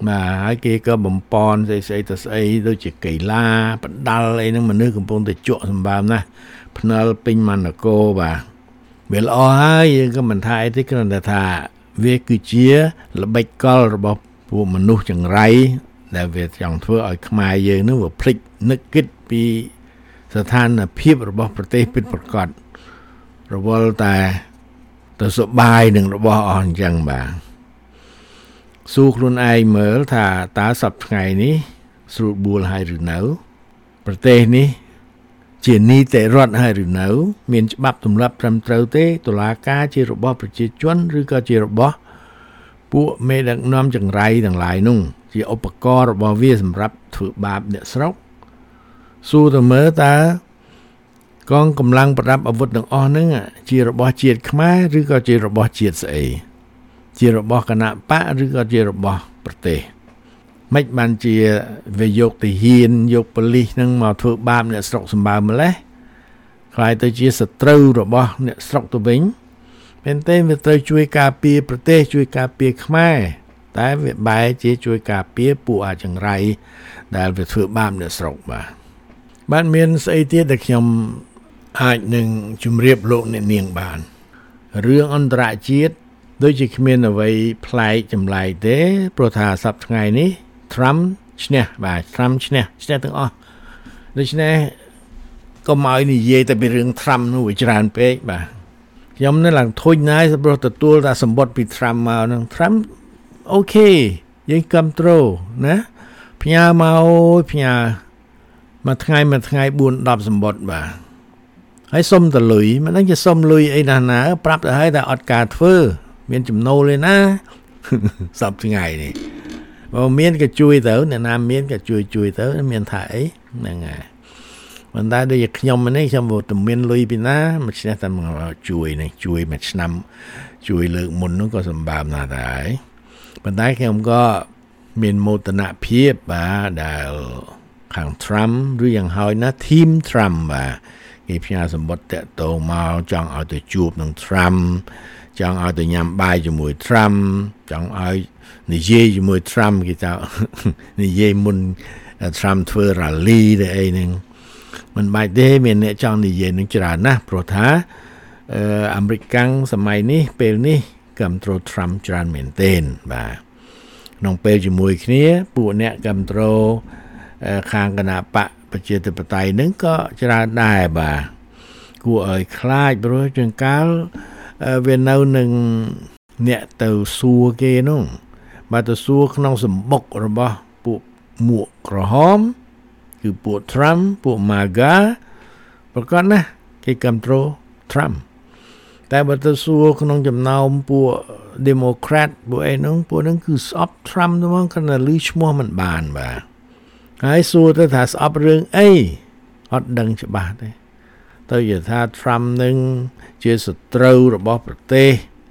បាទហើយគេក៏បំពន់ស្អីទៅស្អីដូចជាកីឡាបដាល់អីហ្នឹងមនុស្សកំពុងតែជក់សម្បើមណាស់ភ្នល់ពេញមណ្ឌកោបាទវាល្អហើយយើងក៏មិនថាអីទេគ្រាន់តែថាវាគឺជាល្បិចកលរបស់ពួកមនុស្សចង្រៃដែលវាចង់ធ្វើឲ្យខ្មែរយើងនឹងវាភ្លេចនឹកគិតពីស្ថានភាពរបស់ប្រទេសពិតប្រាកដរវល់តែទៅសុបាយនឹងរបស់អស់អញ្ចឹងបាទសួរខ្លួនឯងមើលថាតើសប្តាហ៍ថ្ងៃនេះស្រួលបួលហើយឬនៅប្រទេសនេះជានីតិរដ្ឋហើយឬនៅមានច្បាប់ទម្លាប់ត្រឹមត្រូវទេតុលាការជារបស់ប្រជាជនឬក៏ជារបស់ពួកមេដឹកនាំចង្រៃទាំងឡាយនោះជាឧបករណ៍របស់វាសម្រាប់ធ្វើបាបអ្នកស្រុកសួរទៅមើលតើកងកម្លាំងប្រដាប់អាវុធទាំងអស់ហ្នឹងជារបស់ជាតិខ្មែរឬក៏ជារបស់ជាតិស្អីជារបស់គណៈបកឬក៏ជារបស់ប្រទេសមិនបានជាវាយកទាហានយកប៉ូលីសហ្នឹងមកធ្វើបាបអ្នកស្រុកសម្បើមម្លេះខ្លាយទៅជាសត្រូវរបស់អ្នកស្រុកទៅវិញមែនទេវាត្រូវជួយការពារប្រទេសជួយការពារខ្មែរតែវាបែរជាជួយការពារពួកអាចង្រៃដែលវាធ្វើបាបអ្នកស្រុកបាទមានស្អីទៀតដែលខ្ញុំអាចនឹងជម្រាបលោកអ្នកនាងបានរឿងអន្តរជាតិដូចជាគ្មានអ្វីប្លែកចម្លែកទេព្រោះថាសប្តាហ៍ថ្ងៃនេះ Trump ឈ្នះបាទ Trump ឈ្នះទាំងអស់ដូច្នេះកុំឲ្យនិយាយតែពីរឿង Trump នោះវាច្រើនពេកបាទខ្ញុំនៅឡើងធុញណាស់សម្រាប់ទទួលតែសម្បត្តិពី Trump មកហ្នឹង Trump អូខេយើងគ្រប់គ្រងណាផ្ញើមកផ្ញើមួយថ្ងៃ 4-10 សម្បត្តិបាទហើយសុំតលុយមិនដឹងជាសុំលុយអីណាប្រាប់ទៅឲ្យតែអត់ការធ្វើមានចំណូលទេណាសប្តាហ៍ថ្ងៃនេះបើមានក៏ជួយទៅអ្នកណាមានក៏ជួយទៅមានថាអីហ្នឹងហើយមិនដែរដូចខ្ញុំនេះខ្ញុំទៅមានលុយពីណាមួយឆ្នាំតែជួយនេះជួយមួយឆ្នាំជួយលើកមុននោះក៏សម្បើមណាស់ដែរប៉ុន្តែខ្ញុំក៏មានមោទនភាពបាទដែលខាង Trump ឬយ៉ាងហោចណា team Trump បាទគេផ្ញើសម្បត្តិតាក់ទងមកចង់ឲ្យទៅជួបនឹង Trump ចង់ឲ្យទៅញ៉ាំបាយជាមួយ Trump ចង់ឲ្យនិយាយជាមួយ Trump គេថានិយាយមុន Trump ធ្វើ rally ទៅអីហ្នឹងមិនបាច់ទេមានអ្នកចង់និយាយនឹងច្រើនណាស់ព្រោះថាអាមេរិកកាំងសម័យនេះពេលនេះគ្រប់គ្រង Trump ច្រើនមែនទែនបាទក្នុងពេលជាមួយគ្នាពួកអ្នកគ្រប់គ្រងខាងគណៈបកប្រជាធិបតេយ្យហ្នឹងក៏ច្រើនដែរបាទគួរឲ្យខ្លាចព្រោះជាងកាលវានៅនឹងអ្នកទៅសួរគេនោះបាទទៅសួរក្នុងសម្បុករបស់ពួកមួកក្រហមគឺពួក Trump ពួក MAGA ប្រកាសណាគេគ្រប់គ្រង Trump តែបើទៅសួរក្នុងចំណោមពួក Democrat ពួកអីនោះពួកហ្នឹងគឺស្អប់ Trump ទៅមកគាត់ឮឈ្មោះមិនបានបាទហើយសួរទៅថាស្អប់រឿងអីអត់ដឹងច្បាស់ទេទៅនិយាយថា Trump នឹងជាសត្រូវរបស់ប្រទេស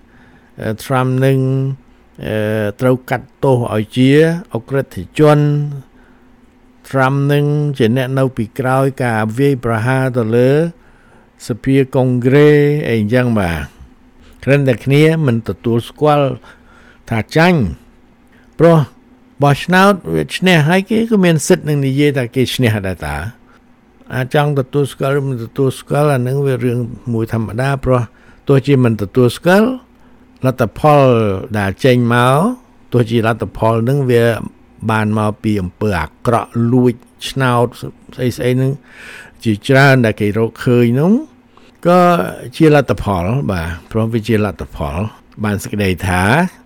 Trump នឹងត្រូវកាត់ទោសឲ្យជាអក្រិតជន Trump នឹងជាអ្នកនៅពីក្រោយការវាយប្រហារទៅលើសភាកុងក្រេអីអញ្ចឹងបាទគ្រាន់តែគ្នាមិនទទួលស្គាល់ថាចាញ់ព្រោះបោះឆ្នោតវាឈ្នះហើយគេក៏មានសិទ្ធិនឹងនិយាយថាគេឈ្នះដែរតាអាចង់ទទួលស្គាល់ឬមិនទទួលស្គាល់អានឹងវារឿងមួយធម្មតាព្រោះទោះជាមិនទទួលស្គាល់លទ្ធផលដែលចេញមកទោះជាលទ្ធផលនឹងវាបានមកពីអំពើអាក្រក់លួចឆ្នោតស្អីនឹងជាច្រើនដែលគេរកឃើញនោះក៏ជាលទ្ធផលបាទព្រោះវាជាលទ្ធផលបានសេចក្តីថា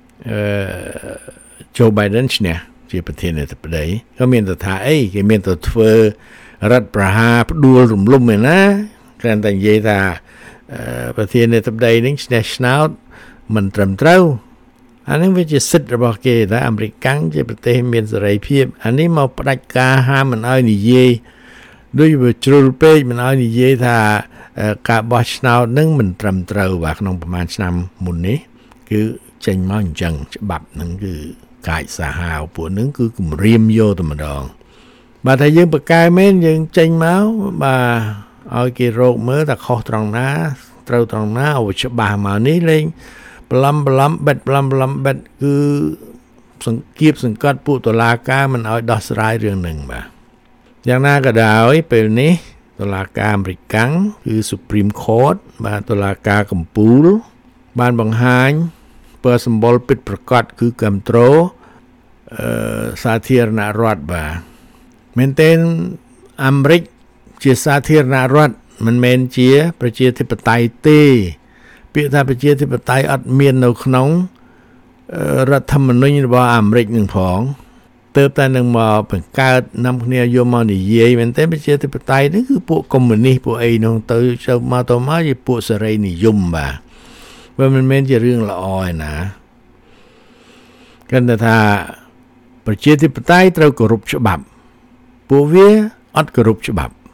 Joe Biden ឈ្នះជាប្រធានាធិបតីក៏មានទៅថាអីគេមានទៅធ្វើរដ្ឋប្រហារផ្ដួលរំលំឯណាគ្រាន់តែនិយាយថាប្រធានាធិបតីនឹងឈ្នះឆ្នោតមិនត្រឹមត្រូវអានេះវាជាសិទ្ធិរបស់គេតែអាមេរិកកាំងជាប្រទេសមានសេរីភាពអានេះមកផ្ដាច់ការហាមមិនឲ្យនិយាយដូចវាជ្រុលពេកមិនឲ្យនិយាយថាការបោះឆ្នោតនឹងមិនត្រឹមត្រូវបាទក្នុងប្រហែលឆ្នាំមុននេះគឺចេញមកអញ្ចឹងច្បាប់នឹងគឺកាយសាហាវពួកនឹងគឺគម្រាមយកតែម្ដងបាទថាយើងបកកែមែនយើងចេញមកបាទឲ្យគេរកមើលថាខុសត្រង់ណាត្រូវត្រង់ណាឲ្យច្បាស់មកនេះលេងបឡំបេតគឺសង្កត់ពួកតុលាការមិនឲ្យដោះស្រាយរឿងនឹងបាទយ៉ាងណាក៏ដោយពេលនេះតុលាការអាមេរិកគឺ Supreme Court បាទតុលាការកំពូលបានបង្ហាញពើសម្បុរពិតប្រាកដគឺគ្រប់គ្រងសាធារណរដ្ឋបាទមែនទែនអាមេរិកជាសាធារណរដ្ឋមិនមែនជាប្រជាធិបតេយ្យទេពាក្យថាប្រជាធិបតេយ្យអត់មាននៅក្នុងរដ្ឋធម្មនុញ្ញរបស់អាមេរិកនឹងផងទើបតែនឹងមកបង្កើតនាំគ្នាយកមកនិយាយមែនទេប្រជាធិបតេយ្យនេះគឺពួកកុម្មុយនីសពួកអីនោះទៅចូលមកជាពួកសេរីនិយមបាទវាមិនមែនជារឿងល្អឯណាគាត់ថាប្រជាធិបតេយ្យត្រូវគោរពច្បាប់ពួកវាអត់គោរពច្បាប់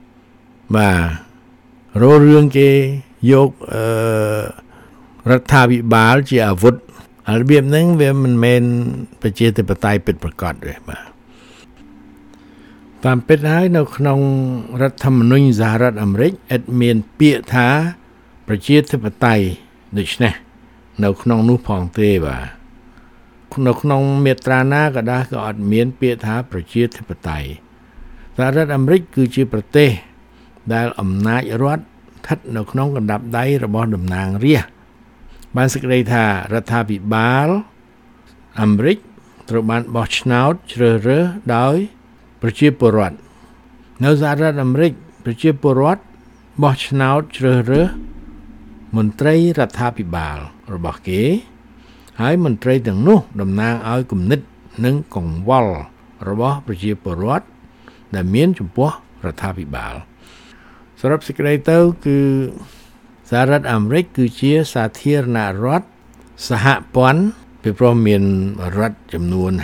បាទរឿងគេយករដ្ឋាភិបាលជាអាវុធរបៀបហ្នឹងវាមិនមែនប្រជាធិបតេយ្យពិតប្រាកដទេបាទតាមពិតហើយនៅក្នុងរដ្ឋធម្មនុញ្ញសហរដ្ឋអាមេរិកអត់មានពាក្យថាប្រជាធិបតេយ្យដូច្នេះនៅក្នុងនោះផងទេបាទនៅក្នុងមាត្រាណាក៏ដោយក៏អត់មានពាក្យថាប្រជាធិបតេយ្យសហរដ្ឋអាមេរិកគឺជាប្រទេសដែលអំណាចរដ្ឋស្ថិតនៅក្នុងកណ្ដាប់ដៃរបស់តំណាងរាស្ត្របានសេចក្តីថារដ្ឋាភិបាលអាមេរិកត្រូវបានបោះឆ្នោតជ្រើសរើសដោយប្រជាពលរដ្ឋនៅសហរដ្ឋអាមេរិកប្រជាពលរដ្ឋបោះឆ្នោតជ្រើសរើសមន្ត្រីរដ្ឋាភិបាលរបស់គេហើយមន្ត្រីទាំងនោះតំណាងឲ្យគំនិតនិងកង្វល់របស់ប្រជាពលរដ្ឋដែលមានចំពោះរដ្ឋាភិបាលសរុបសេចក្តីទៅគឺសហរដ្ឋអាមេរិកគឺជាសាធារណរដ្ឋសហព័ន្ធពីព្រោះមានរដ្ឋចំនួន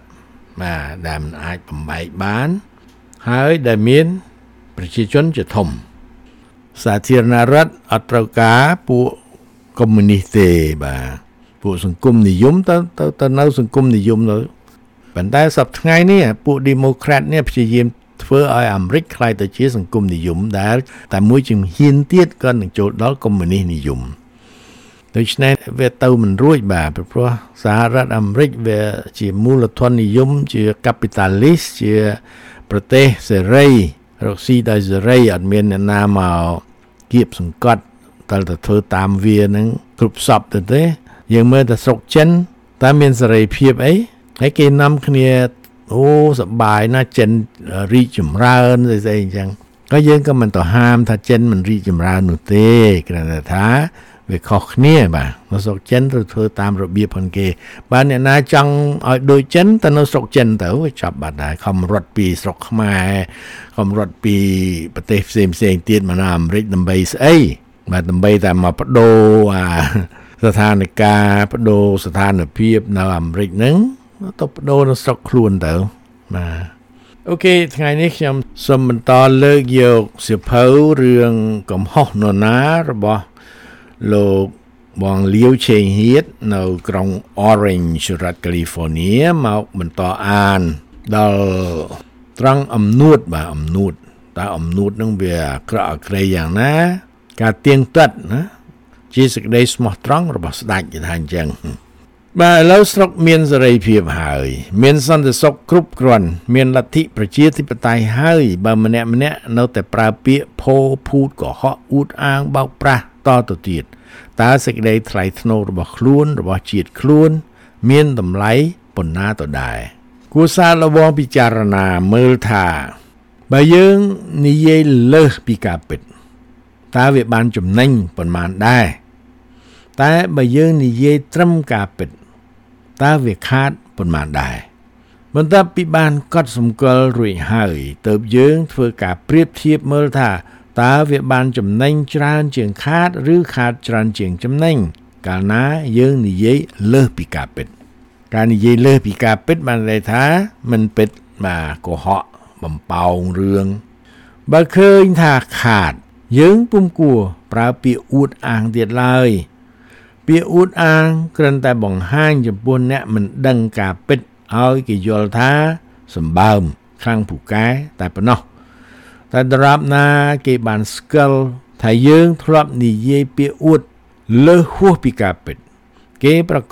50បាទដែលមិនអាចបំបែកបានហើយដែលមានប្រជាជនជាធំសាធារណរដ្ឋអត់ត្រូវការពួកកុម្មុយនីសទេបាទពួកសង្គមនិយមទៅនៅសង្គមនិយមទៅប៉ុន្តែសប្តាហ៍ថ្ងៃនេះពួក Democrat នេះព្យាយាមធ្វើឲ្យអាមេរិកក្លាយទៅជាសង្គមនិយមដែលតែមួយជំហានទៀតក៏នឹងចូលដល់កុម្មុយនីសនិយមដូច្នេះវាទៅមិនរួចបាទព្រោះសហរដ្ឋអាមេរិកវាជាមូលធននិយមជា capitalist ជាប្រទេសសេរីរកស៊ីដោយសេរីអត់មានអ្នកណាមកគៀបសង្កត់តែធ្វើតាមវានឹងគ្រប់សពទៅទេយើងមើលតែស្រុកចិនតើមានសេរីភាពអីហើយគេនាំគ្នាអូសប្បាយណាស់ចិនរីកចម្រើនស្អីអញ្ចឹងក៏យើងក៏មិនទៅហាមថាចិនមិនរីកចម្រើននោះទេគ្រាន់តែថាវាខុសគ្នាបាទនៅស្រុកចិនត្រូវធ្វើតាមរបៀបផងគេបើអ្នកណាចង់ឲ្យដូចចិនទៅនៅស្រុកចិនទៅវាចាប់បាត់ដែរខំរត់ពីស្រុកខ្មែរខំរត់ពីប្រទេសផ្សេងទៀតមកនៅអាមេរិកដើម្បីស្អីបាទដើម្បីតែមកបដូរស្ថានភាពបដូរស្ថានភាពនៅអាមេរិកហ្នឹងទៅបដូរនៅស្រុកខ្លួនទៅបាទអូខេថ្ងៃនេះខ្ញុំសូមបន្តលើកយកសៀវភៅរឿងកំហុសនរណារបស់លោកបងលាវឆេងហៀតនៅក្រុង Orange រដ្ឋ California មកបន្តអានដល់ត្រង់អំនួតបាទអំនួតតើអំនួតនឹងវាអាក្រក់អាក្រៃយ៉ាងណាការទៀងទាត់ណាជាសេចក្តីស្មោះត្រង់របស់ស្ដេចគេថាអញ្ចឹងបាទឥឡូវស្រុកមានសេរីភាពហើយមានសន្តិសុខគ្រប់គ្រាន់មានលទ្ធិប្រជាធិបតេយ្យហើយបើម្នាក់នៅតែប្រើពាក្យផោភូតកុហកអួតអាងបោកប្រាស់តទៅទៀតតើសេចក្តីថ្លៃថ្នូររបស់ខ្លួនរបស់ជាតិខ្លួនមានតម្លៃប៉ុណ្ណាទៅដែរគួរសាកល្បងពិចារណាមើលថាបើយើងនិយាយលើសពីការពិតតើវាបានចំណេញប៉ុន្មានដែរតែបើយើងនិយាយត្រឹមការពិតតើវាខាតប៉ុន្មានដែរបន្ទាប់ពីបានកត់សម្គាល់រួចហើយទើបយើងធ្វើការប្រៀបធៀបមើលថាតើវាបានចំណេញច្រើនជាងខាតឬខាតច្រើនជាងចំណេញកាលណាយើងនិយាយលើសពីការពិតការនិយាយលើសពីការពិតបានន័យថាមិនពិតបាទកុហកបំប៉ោងរឿងបើឃើញថាខាតយើងពុំគួរប្រើពាក្យអួតអាងទៀតឡើយពាក្យអួតអាងគ្រាន់តែបង្ហាញចំពោះអ្នកមិនដឹងការពិតឲ្យគេយល់ថាសម្បើមខ្លាំងពូកែតែប៉ុណ្ណោះតែដរាបណាគេបានស្គាល់ថាយើងធ្លាប់និយាយពាក្យអួតលើសហួសពីការពិតគេប្រកាស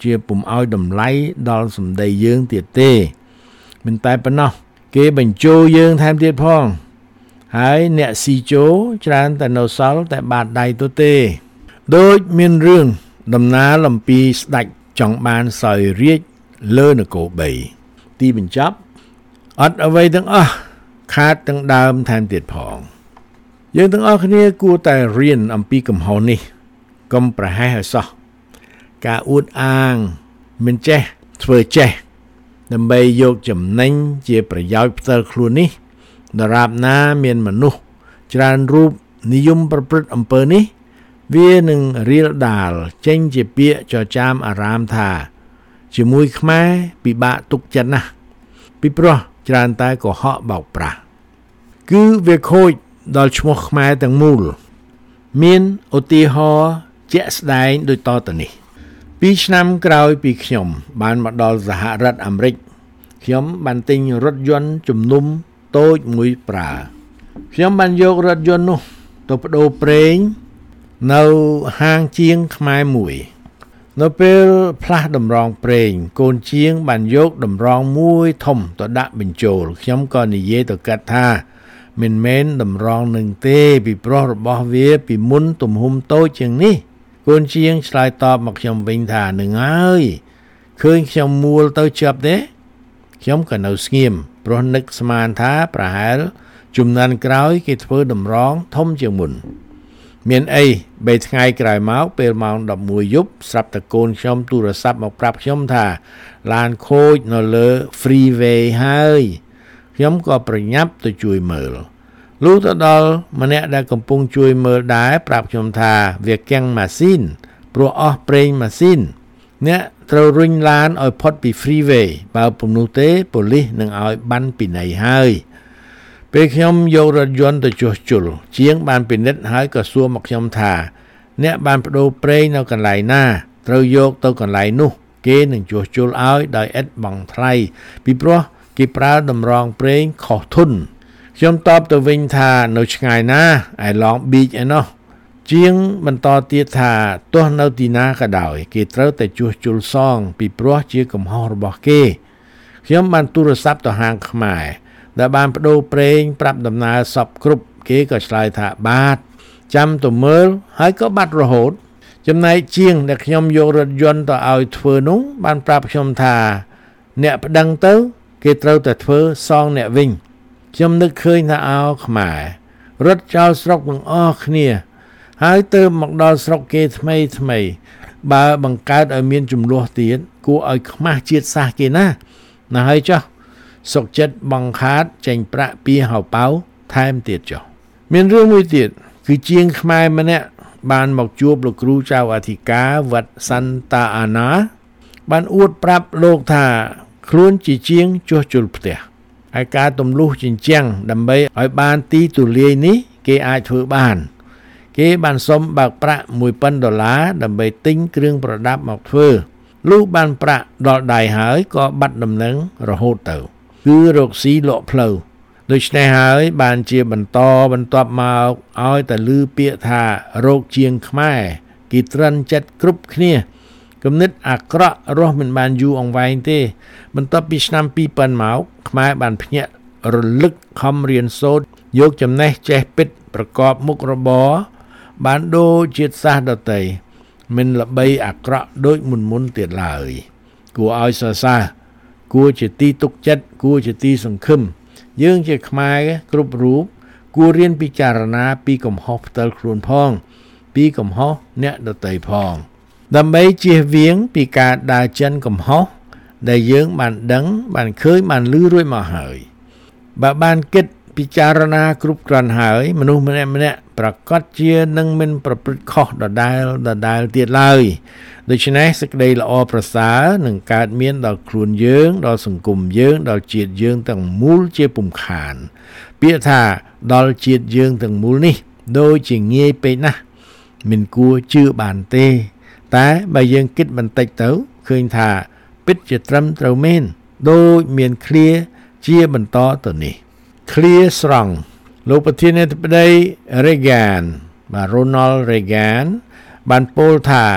ជាពុំឲ្យតម្លៃដល់សម្ដីយើងទៀតទេមិនតែប៉ុណ្ណោះគេបញ្ជោយើងថែមទៀតផងហើយអ្នកស៊ីជោច្រើនតែនៅសល់តែបាតដៃទៅទេដូចមានរឿងដំណាលអំពីស្ដេចចង់បានសោយរាជលើនគរ3ទីបញ្ចប់អត់អ្វីទាំងអស់ខាតទាំងដើមថែមទៀតផងយើងទាំងអស់គ្នាគួរតែរៀនអំពីកំហុសនេះកុំប្រហែសឲ្យសោះការអួតអាងមិនចេះធ្វើចេះដើម្បីយកចំណេញជាប្រយោជន៍ផ្ទាល់ខ្លួននេះដរាបណាមានមនុស្សច្រើនរូបនិយមប្រព្រឹត្តអំពើនេះវានឹងរៀលដាលចេញជាពាក្យចចាមអារាមថាជាមួយខ្មែរពិបាកទុកចិត្តណាស់ពីព្រោះច្រើនតែកុហកបោកប្រាស់គឺវាខូចដល់ឈ្មោះខ្មែរទាំងមូលមានឧទាហរណ៍ជាក់ស្ដែងដូចតទៅនេះ2ឆ្នាំក្រោយពីខ្ញុំបានមកដល់សហរដ្ឋអាមេរិកខ្ញុំបានទិញរថយន្តជំនុំតូចមួយប្រើខ្ញុំបានយករថយន្តនោះទៅប្ដូរប្រេងនៅហាងជាងខ្មែរមួយនៅពេលផ្លាស់តម្រង់ប្រេងកូនជាងបានយកតម្រង់មួយធំទៅដាក់បញ្ចូលខ្ញុំក៏និយាយទៅកាត់ថាមិនមែនតម្រង់នឹងទេពីព្រោះរបស់វាពីមុនទំហំតូចជាងនេះកូនជាងឆ្លើយតបមកខ្ញុំវិញថានឹងហើយឃើញខ្ញុំមួលទៅជាប់ទេខ្ញុំក៏នៅស្ងៀមព្រោះនឹកស្មានថាប្រហែលជំនាន់ក្រោយគេធ្វើតម្រង់ធំជាងមុនមានអី3ថ្ងៃក្រោយមកពេលម៉ោង11យប់ស្រាប់តែកូនខ្ញុំទូរស័ព្ទមកប្រាប់ខ្ញុំថាឡានខូចនៅលើ freeway ហើយខ្ញុំក៏ប្រញាប់ទៅជួយមើលលុះទៅដល់ម្នាក់ដែលកំពុងជួយមើលដែរប្រាប់ខ្ញុំថាវាកាំងម៉ាស៊ីនព្រោះអស់ប្រេងម៉ាស៊ីនអ្នកត្រូវរុញឡានឲ្យផុតពី freeway បើពុំនោះទេប៉ូលីសនឹងឲ្យប័ណ្ណពិន័យហើយពេលខ្ញុំយករថយន្តទៅជួសជុលជាងបានពិនិត្យហើយក៏សួរមកខ្ញុំថាអ្នកបានបដូរប្រេងនៅកន្លែងណាត្រូវយកទៅកន្លែងនោះគេនឹងជួសជុលឲ្យដោយឥតបង់ថ្លៃពីព្រោះគេប្រើតម្រង់ប្រេងខុសធុនខ្ញុំតបទៅវិញថានៅឆ្ងាយណាឯឡងប៊ីចឯណោះជាងបន្តទៀតថាទោះនៅទីណាក៏ដោយគេត្រូវតែជួសជុលសងពីព្រោះជាកំហុសរបស់គេខ្ញុំបានទូរស័ព្ទទៅហាងខ្មែរដែលបានបដូរប្រេងប្រាប់ដំណើរសពគ្រប់គេក៏ឆ្លើយថាបាទចាំទៅមើលហើយក៏បាត់រហូតចំណែកជាងដែលខ្ញុំយករថយន្តទៅឲ្យធ្វើនោះបានប្រាប់ខ្ញុំថាអ្នកប្តឹងទៅគេត្រូវតែធ្វើសងអ្នកវិញខ្ញុំនឹកឃើញថាអោខ្មែររត់ចោលស្រុកទាំងអស់គ្នាហើយទៅមកដល់ស្រុកគេថ្មីបើបង្កើតឲ្យមានចំនួនទៀតគួរឲ្យខ្មាស់ជាតិសាសន៍គេណាហើយចុះសុកចិត្តបង្ខាតចេញប្រាក់ពីហៅប៉ៅថែមទៀតចុះមានរឿងមួយទៀតគឺជាងខ្មែរម្នាក់បានមកជួបលោកគ្រូចៅអធិការវត្តសន្តាអាណាបានអួតប្រាប់លោកថាខ្លួនជាជាងជួសជុលផ្ទះហើយការទម្លុះជញ្ជាំងដើម្បីឲ្យបានទីទូលាយនេះគេអាចធ្វើបានគេបានសុំបើកប្រាក់ $1000 ដើម្បីទិញគ្រឿងប្រដាប់មកធ្វើលុះបានប្រាក់ដល់ដៃហើយក៏បាត់ដំណឹងរហូតទៅគឺរកស៊ីលក់ផ្លូវដូច្នេះហើយបានជាបន្ទាប់មកឲ្យតែឮពាក្យថារោគជាងខ្មែរគេត្រិនចិត្តគ្រប់គ្នាគំនិតអាក្រក់រស់មិនបានយូរអង្វែងទេបន្ទាប់ពីឆ្នាំ2000មកខ្មែរបានភ្ញាក់រលឹកខំរៀនសូត្រយកចំណេះចេះពិតប្រកបមុខរបរបានដូចជាតិសាសន៍ដទៃមិនល្បីអាក្រក់ដូចមុនទៀតឡើយគួរឲ្យសរសើរគួរជាទីទុកចិត្តគួរជាទីសង្ឃឹមយើងជាខ្មែរគ្រប់រូបគួររៀនពិចារណាពីកំហុសផ្ទាល់ខ្លួនផងពីកំហុសអ្នកដទៃផងដើម្បីជៀសវាងពីការដើរចិនកំហុសដែលយើងបានដឹងបានឃើញបានឮរួចមកហើយបើបានគិតពិចារណាគ្រប់គ្រាន់ហើយមនុស្សម្នាក់ប្រកាសជានឹងមិនប្រព្រឹត្តខុសដដែលទៀតឡើយដូច្នេះសេចក្តីល្អប្រសើរនឹងកើតមានដល់ខ្លួនយើងដល់សង្គមយើងដល់ជាតិយើងទាំងមូលជាពុំខានពាក្យថាដល់ជាតិយើងទាំងមូលនេះដូចជាងាយពេកណាស់មិនគួរជឿបានទេតែបើយើងគិតបន្តិចទៅឃើញថាពិតជាត្រឹមត្រូវមែនដូចមានឃ្លាជាបន្តទៅនេះឃ្លាស្រង់លោកប្រធានាធិបតី Reagan បាទ Ronald Reagan បានពោលថា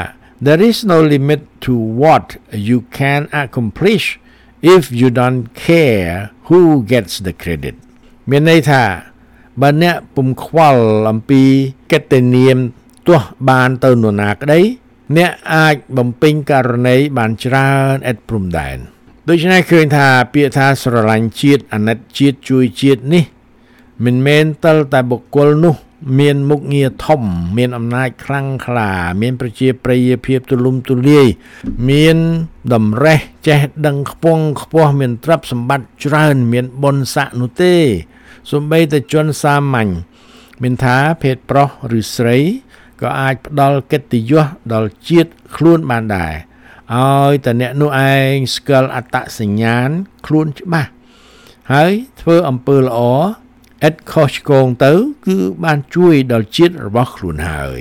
There is no limit to what you can accomplish if you don't care who gets the credit មានន័យថាបើអ្នកពុំខ្វល់អំពីកិត្តិនាមទោះបានទៅនរណាក្តីអ្នកអាចបំពេញករណីបានច្រើនឥតព្រំដែនដូច្នេះឃើញថាពាក្យថាស្រឡាញ់ជាតិអាណិតជាតិជួយជាតិនេះមិនមែនតែបុគ្គលនោះមានមុខងារធំមានអំណាចខ្លាំងក្លាមានប្រជាប្រិយភាពទូលំទូលាយមានតម្រេះចេះដឹងខ្ពង់ខ្ពស់មានទ្រព្យសម្បត្តិច្រើនមានបុណ្យស័ក្តិនោះទេសូម្បីតែជនសាមញ្ញមានថាភេទប្រុសឬស្រីក៏អាចផ្ដល់កិត្តិយសដល់ជាតិខ្លួនបានដែរឲ្យតែអ្នកនោះឯងស្គាល់អត្តសញ្ញាណខ្លួនច្បាស់ហើយធ្វើអំពើល្អឥតខុសឆ្គងទៅគឺបានជួយដល់ជាតិរបស់ខ្លួនហើយ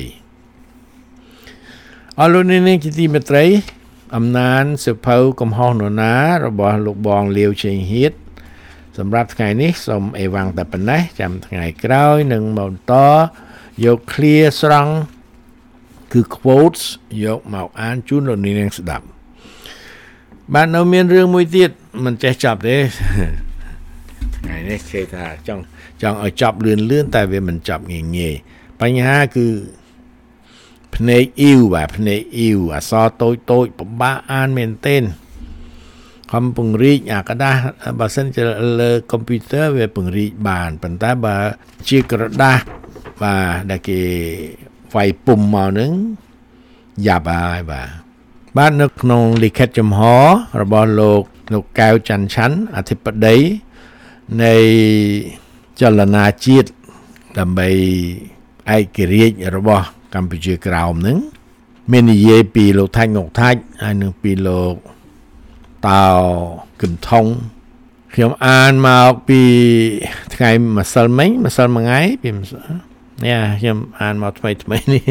អរលោកនាងជាទីមេត្រីអំណានសិភៅកំហុសនរណារបស់លោកបងលាវជេងហៀតសម្រាប់ថ្ងៃនេះសូមអេវ៉ាំងតែប៉ុណ្ណេះចាំថ្ងៃក្រោយនឹងបន្តយក clear ស្រង់គឺ quotes យកមកអានជូនលោកនាងស្ដាប់បាទនៅមានរឿងមួយទៀតមិនចេះចប់ទេថ្ងៃនេះគេថាចង់ឲ្យចប់លឿនតែវាមិនចប់ងាយបញ្ហាគឺភ្នែកអ៊ីវបាទភ្នែកអ៊ីវអក្សរតូចពិបាកអានមែនទែនខំពង្រីកអាក្តារបើសិនជាលើកុំព្យូទ័រវាពង្រីកបានប៉ុន្តែបើជាក្រដាសបាទដែលគេវាយពុំមកនឹងយ៉ាប់ហើយបាទនៅក្នុងលិខិតចំហរបស់លោកកៅច័ន្ទឆាន់អធិបតីនៃចលនាជាតិដើម្បីឯករាជ្យរបស់កម្ពុជាក្រោមនឹងមាននិយាយពីលោកថាច់ងុកថាច់ហើយនឹងពីលោកតៅកឹមថងខ្ញុំអានមកពីថ្ងៃម្សិលមិញម្សិលមួយថ្ងៃពីនេះខ្ញុំអានមកថ្មីនេះ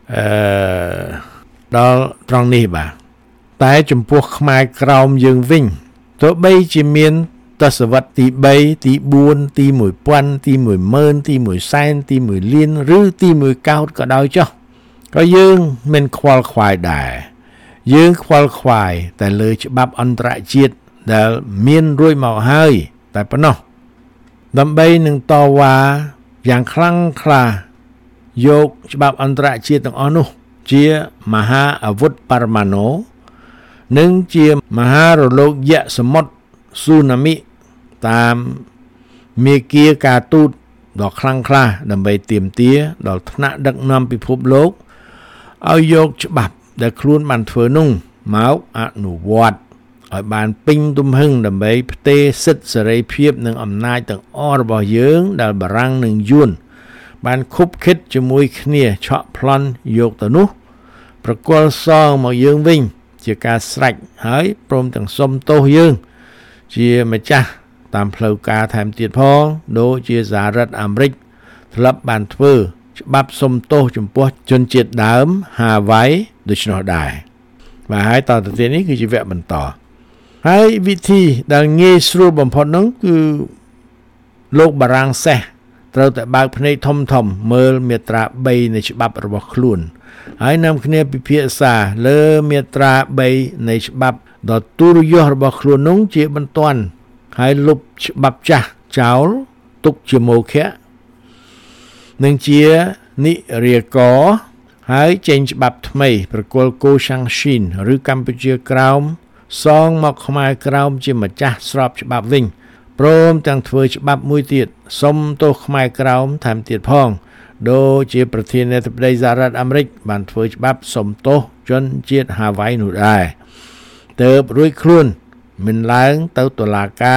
ដល់ត្រង់នេះបាទតែចំពោះខ្មែរក្រោមយើងវិញទោះបីជាមានទសវត្សរ៍ទី3ទី4ទី1000ទី10000ទី100,000ទី1លានឬទី1កោដក៏ដោយចុះក៏យើងមិនខ្វល់ខ្វាយដែរយើងខ្វល់ខ្វាយតែលើច្បាប់អន្តរជាតិដែលមានរួចមកហើយតែប៉ុណ្ណោះដើម្បីនឹងតវ៉ាយ៉ាងខ្លាំងក្លាយកច្បាប់អន្តរជាតិទាំងអស់នោះជាមហាអាវុធបរមាណូនិងជាមហារលកយក្សសមុទ្រស៊ូណាមីតាមមេគាការទូតដ៏ខ្លាំងក្លាដើម្បីទាមទារដល់ថ្នាក់ដឹកនាំពិភពលោកឲ្យយកច្បាប់ដែលខ្លួនបានធ្វើនោះមកអនុវត្តឲ្យបានពេញទំហឹងដើម្បីផ្ទេរសិទ្ធិសេរីភាពនិងអំណាចទាំងអស់របស់យើងដែលបារាំងនិងយួនបានខុបខិតជាមួយគ្នាឆក់ប្លន់យកទៅនោះប្រគល់សងមកយើងវិញជាការស្រេចហើយព្រមទាំងសុំទោសយើងជាម្ចាស់តាមផ្លូវការថែមទៀតផងដូចជាសហរដ្ឋអាមេរិកធ្លាប់បានធ្វើច្បាប់សុំទោសចំពោះជនជាតិដើមហាវ៉ៃដូច្នោះដែរបាទហើយតទៅទៀតនេះគឺជាវគ្គបន្តហើយវិធីដែលងាយស្រួលបំផុតនោះគឺលោកបារាំងសេះត្រូវតែបើកភ្នែកធំមើលមាត្រា3នៃច្បាប់របស់ខ្លួនហើយនាំគ្នាពិភាក្សាលើមាត្រា3នៃច្បាប់ដ៏ទូរយសរបស់ខ្លួននោះជាបន្ទាន់ហើយលុបច្បាប់ចាស់ចោលទុកជាមោឃៈនឹងជានិរាករហើយចេញច្បាប់ថ្មីប្រគល់កូសាំងស៊ីនឬកម្ពុជាក្រោមសងមកខ្មែរក្រោមជាម្ចាស់ស្របច្បាប់វិញព្រមទាំងធ្វើច្បាប់មួយទៀតសុំទោសខ្មែរក្រោមថែមទៀតផងដូចជាប្រធានាធិបតីសហរដ្ឋអាមេរិកបានធ្វើច្បាប់សុំទោសជនជាតិហាវ៉ៃនោះដែរទើបរួចខ្លួនមិនឡើងទៅតុលាការ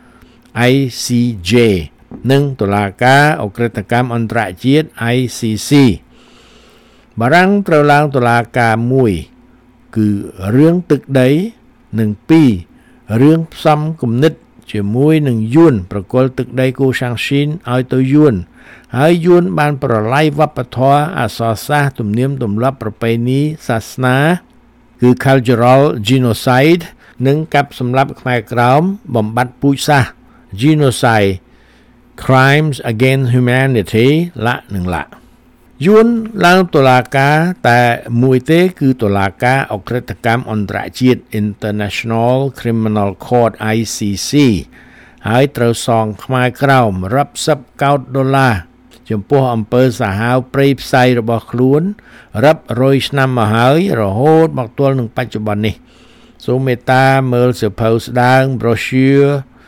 ICJ និងតុលាការអក្រិតកម្មអន្តរជាតិ ICC បារាំងត្រូវឡើងតុលាការ1គឺរឿងទឹកដីនិង2រឿងផ្សំគំនិតជាមួយនឹងយួនប្រគល់ទឹកដីកូសាំងស៊ីនឲ្យទៅយួនហើយយួនបានប្រឡាយវប្បធម៌អក្សរសាស្ត្រទំនៀមទម្លាប់ប្រពៃណីសាសនាគឺ cultural genocide និងកាប់សម្លាប់ខ្មែរក្រោមបំបត្តិពូជសាសន៍ genocide crimes against humanity លៈនិងលៈយួនឡើងតុលាការតែមួយទេគឺតុលាការអក្រិតកម្មអន្តរជាតិ International Criminal Court ICC ហើយត្រូវសងខ្មែរក្រោមរាប់សិបកោដុល្លារចំពោះអំពើសាហាវព្រៃផ្សៃរបស់ខ្លួនរាប់រយឆ្នាំមកហើយរហូតមកទល់នឹងបច្ចុប្បន្ននេះសូមមេត្តាមើលសៀវភៅស្ដើង brochure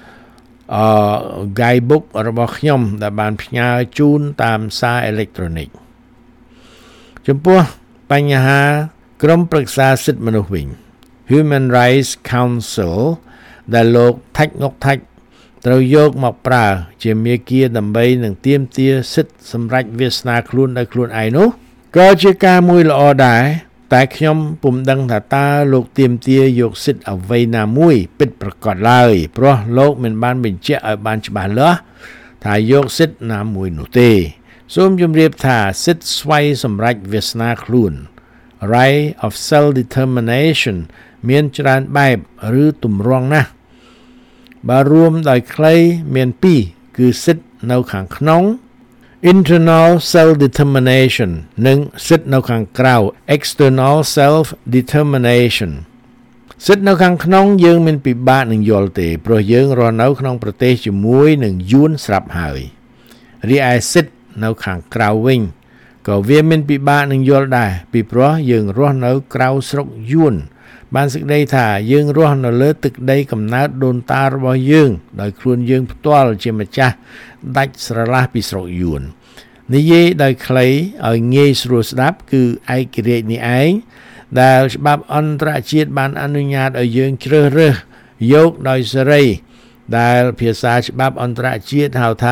guidebook របស់ខ្ញុំដែលបានផ្ញើជូនតាមសារអេឡិចត្រូនិកចំពោះបញ្ហាក្រុមប្រឹក្សាសិទ្ធិមនុស្សវិញ Human Rights Council ដែលលោកថាច់ងុកថាច់ត្រូវយកមកប្រើជាមាគ៌ាដើម្បីនឹងទាមទារសិទ្ធិសម្រេចវាសនាខ្លួនដោយខ្លួនឯងនោះក៏ជាការមួយល្អដែរតែខ្ញុំពុំដឹងថាតើលោកទាមទារយកសិទ្ធិអ្វីណាមួយពិតប្រាកដឡើយព្រោះលោកមិនបានបញ្ជាក់ឲ្យបានច្បាស់លាស់ថាយកសិទ្ធិណាមួយនោះទេសូមជម្រាបថាសិទ្ធិស្វ័យសម្រេចវាសនាខ្លួន Right of Self Determination មានច្រើនបែបឬទម្រង់ណាស់បើរួមដោយខ្លីមាន2គឺសិទ្ធិនៅខាងក្នុង Internal Self Determination និងសិទ្ធិនៅខាងក្រៅ External Self Determination សិទ្ធិនៅខាងក្នុងយើងមិនពិបាកនឹងយល់ទេព្រោះយើងរស់នៅក្នុងប្រទេសជាមួយនឹងយួនស្រាប់ហើយរីឯសិទ្ធិនៅខាងក្រៅវិញក៏វាមិនពិបាកនឹងយល់ដែរពីព្រោះយើងរស់នៅក្រៅស្រុកយួនបានសេចក្តីថាយើងរស់នៅលើទឹកដីកំណើតដូនតារបស់យើងដោយខ្លួនយើងផ្ទាល់ជាម្ចាស់ដាច់ស្រឡះពីស្រុកយួននិយាយដោយខ្លីឲ្យងាយស្រួលស្ដាប់គឺឯករាជ្យនេះឯងដែលច្បាប់អន្តរជាតិបានអនុញ្ញាតឲ្យយើងជ្រើសរើសយកដោយសេរីដែលភាសាច្បាប់អន្តរជាតិហៅថា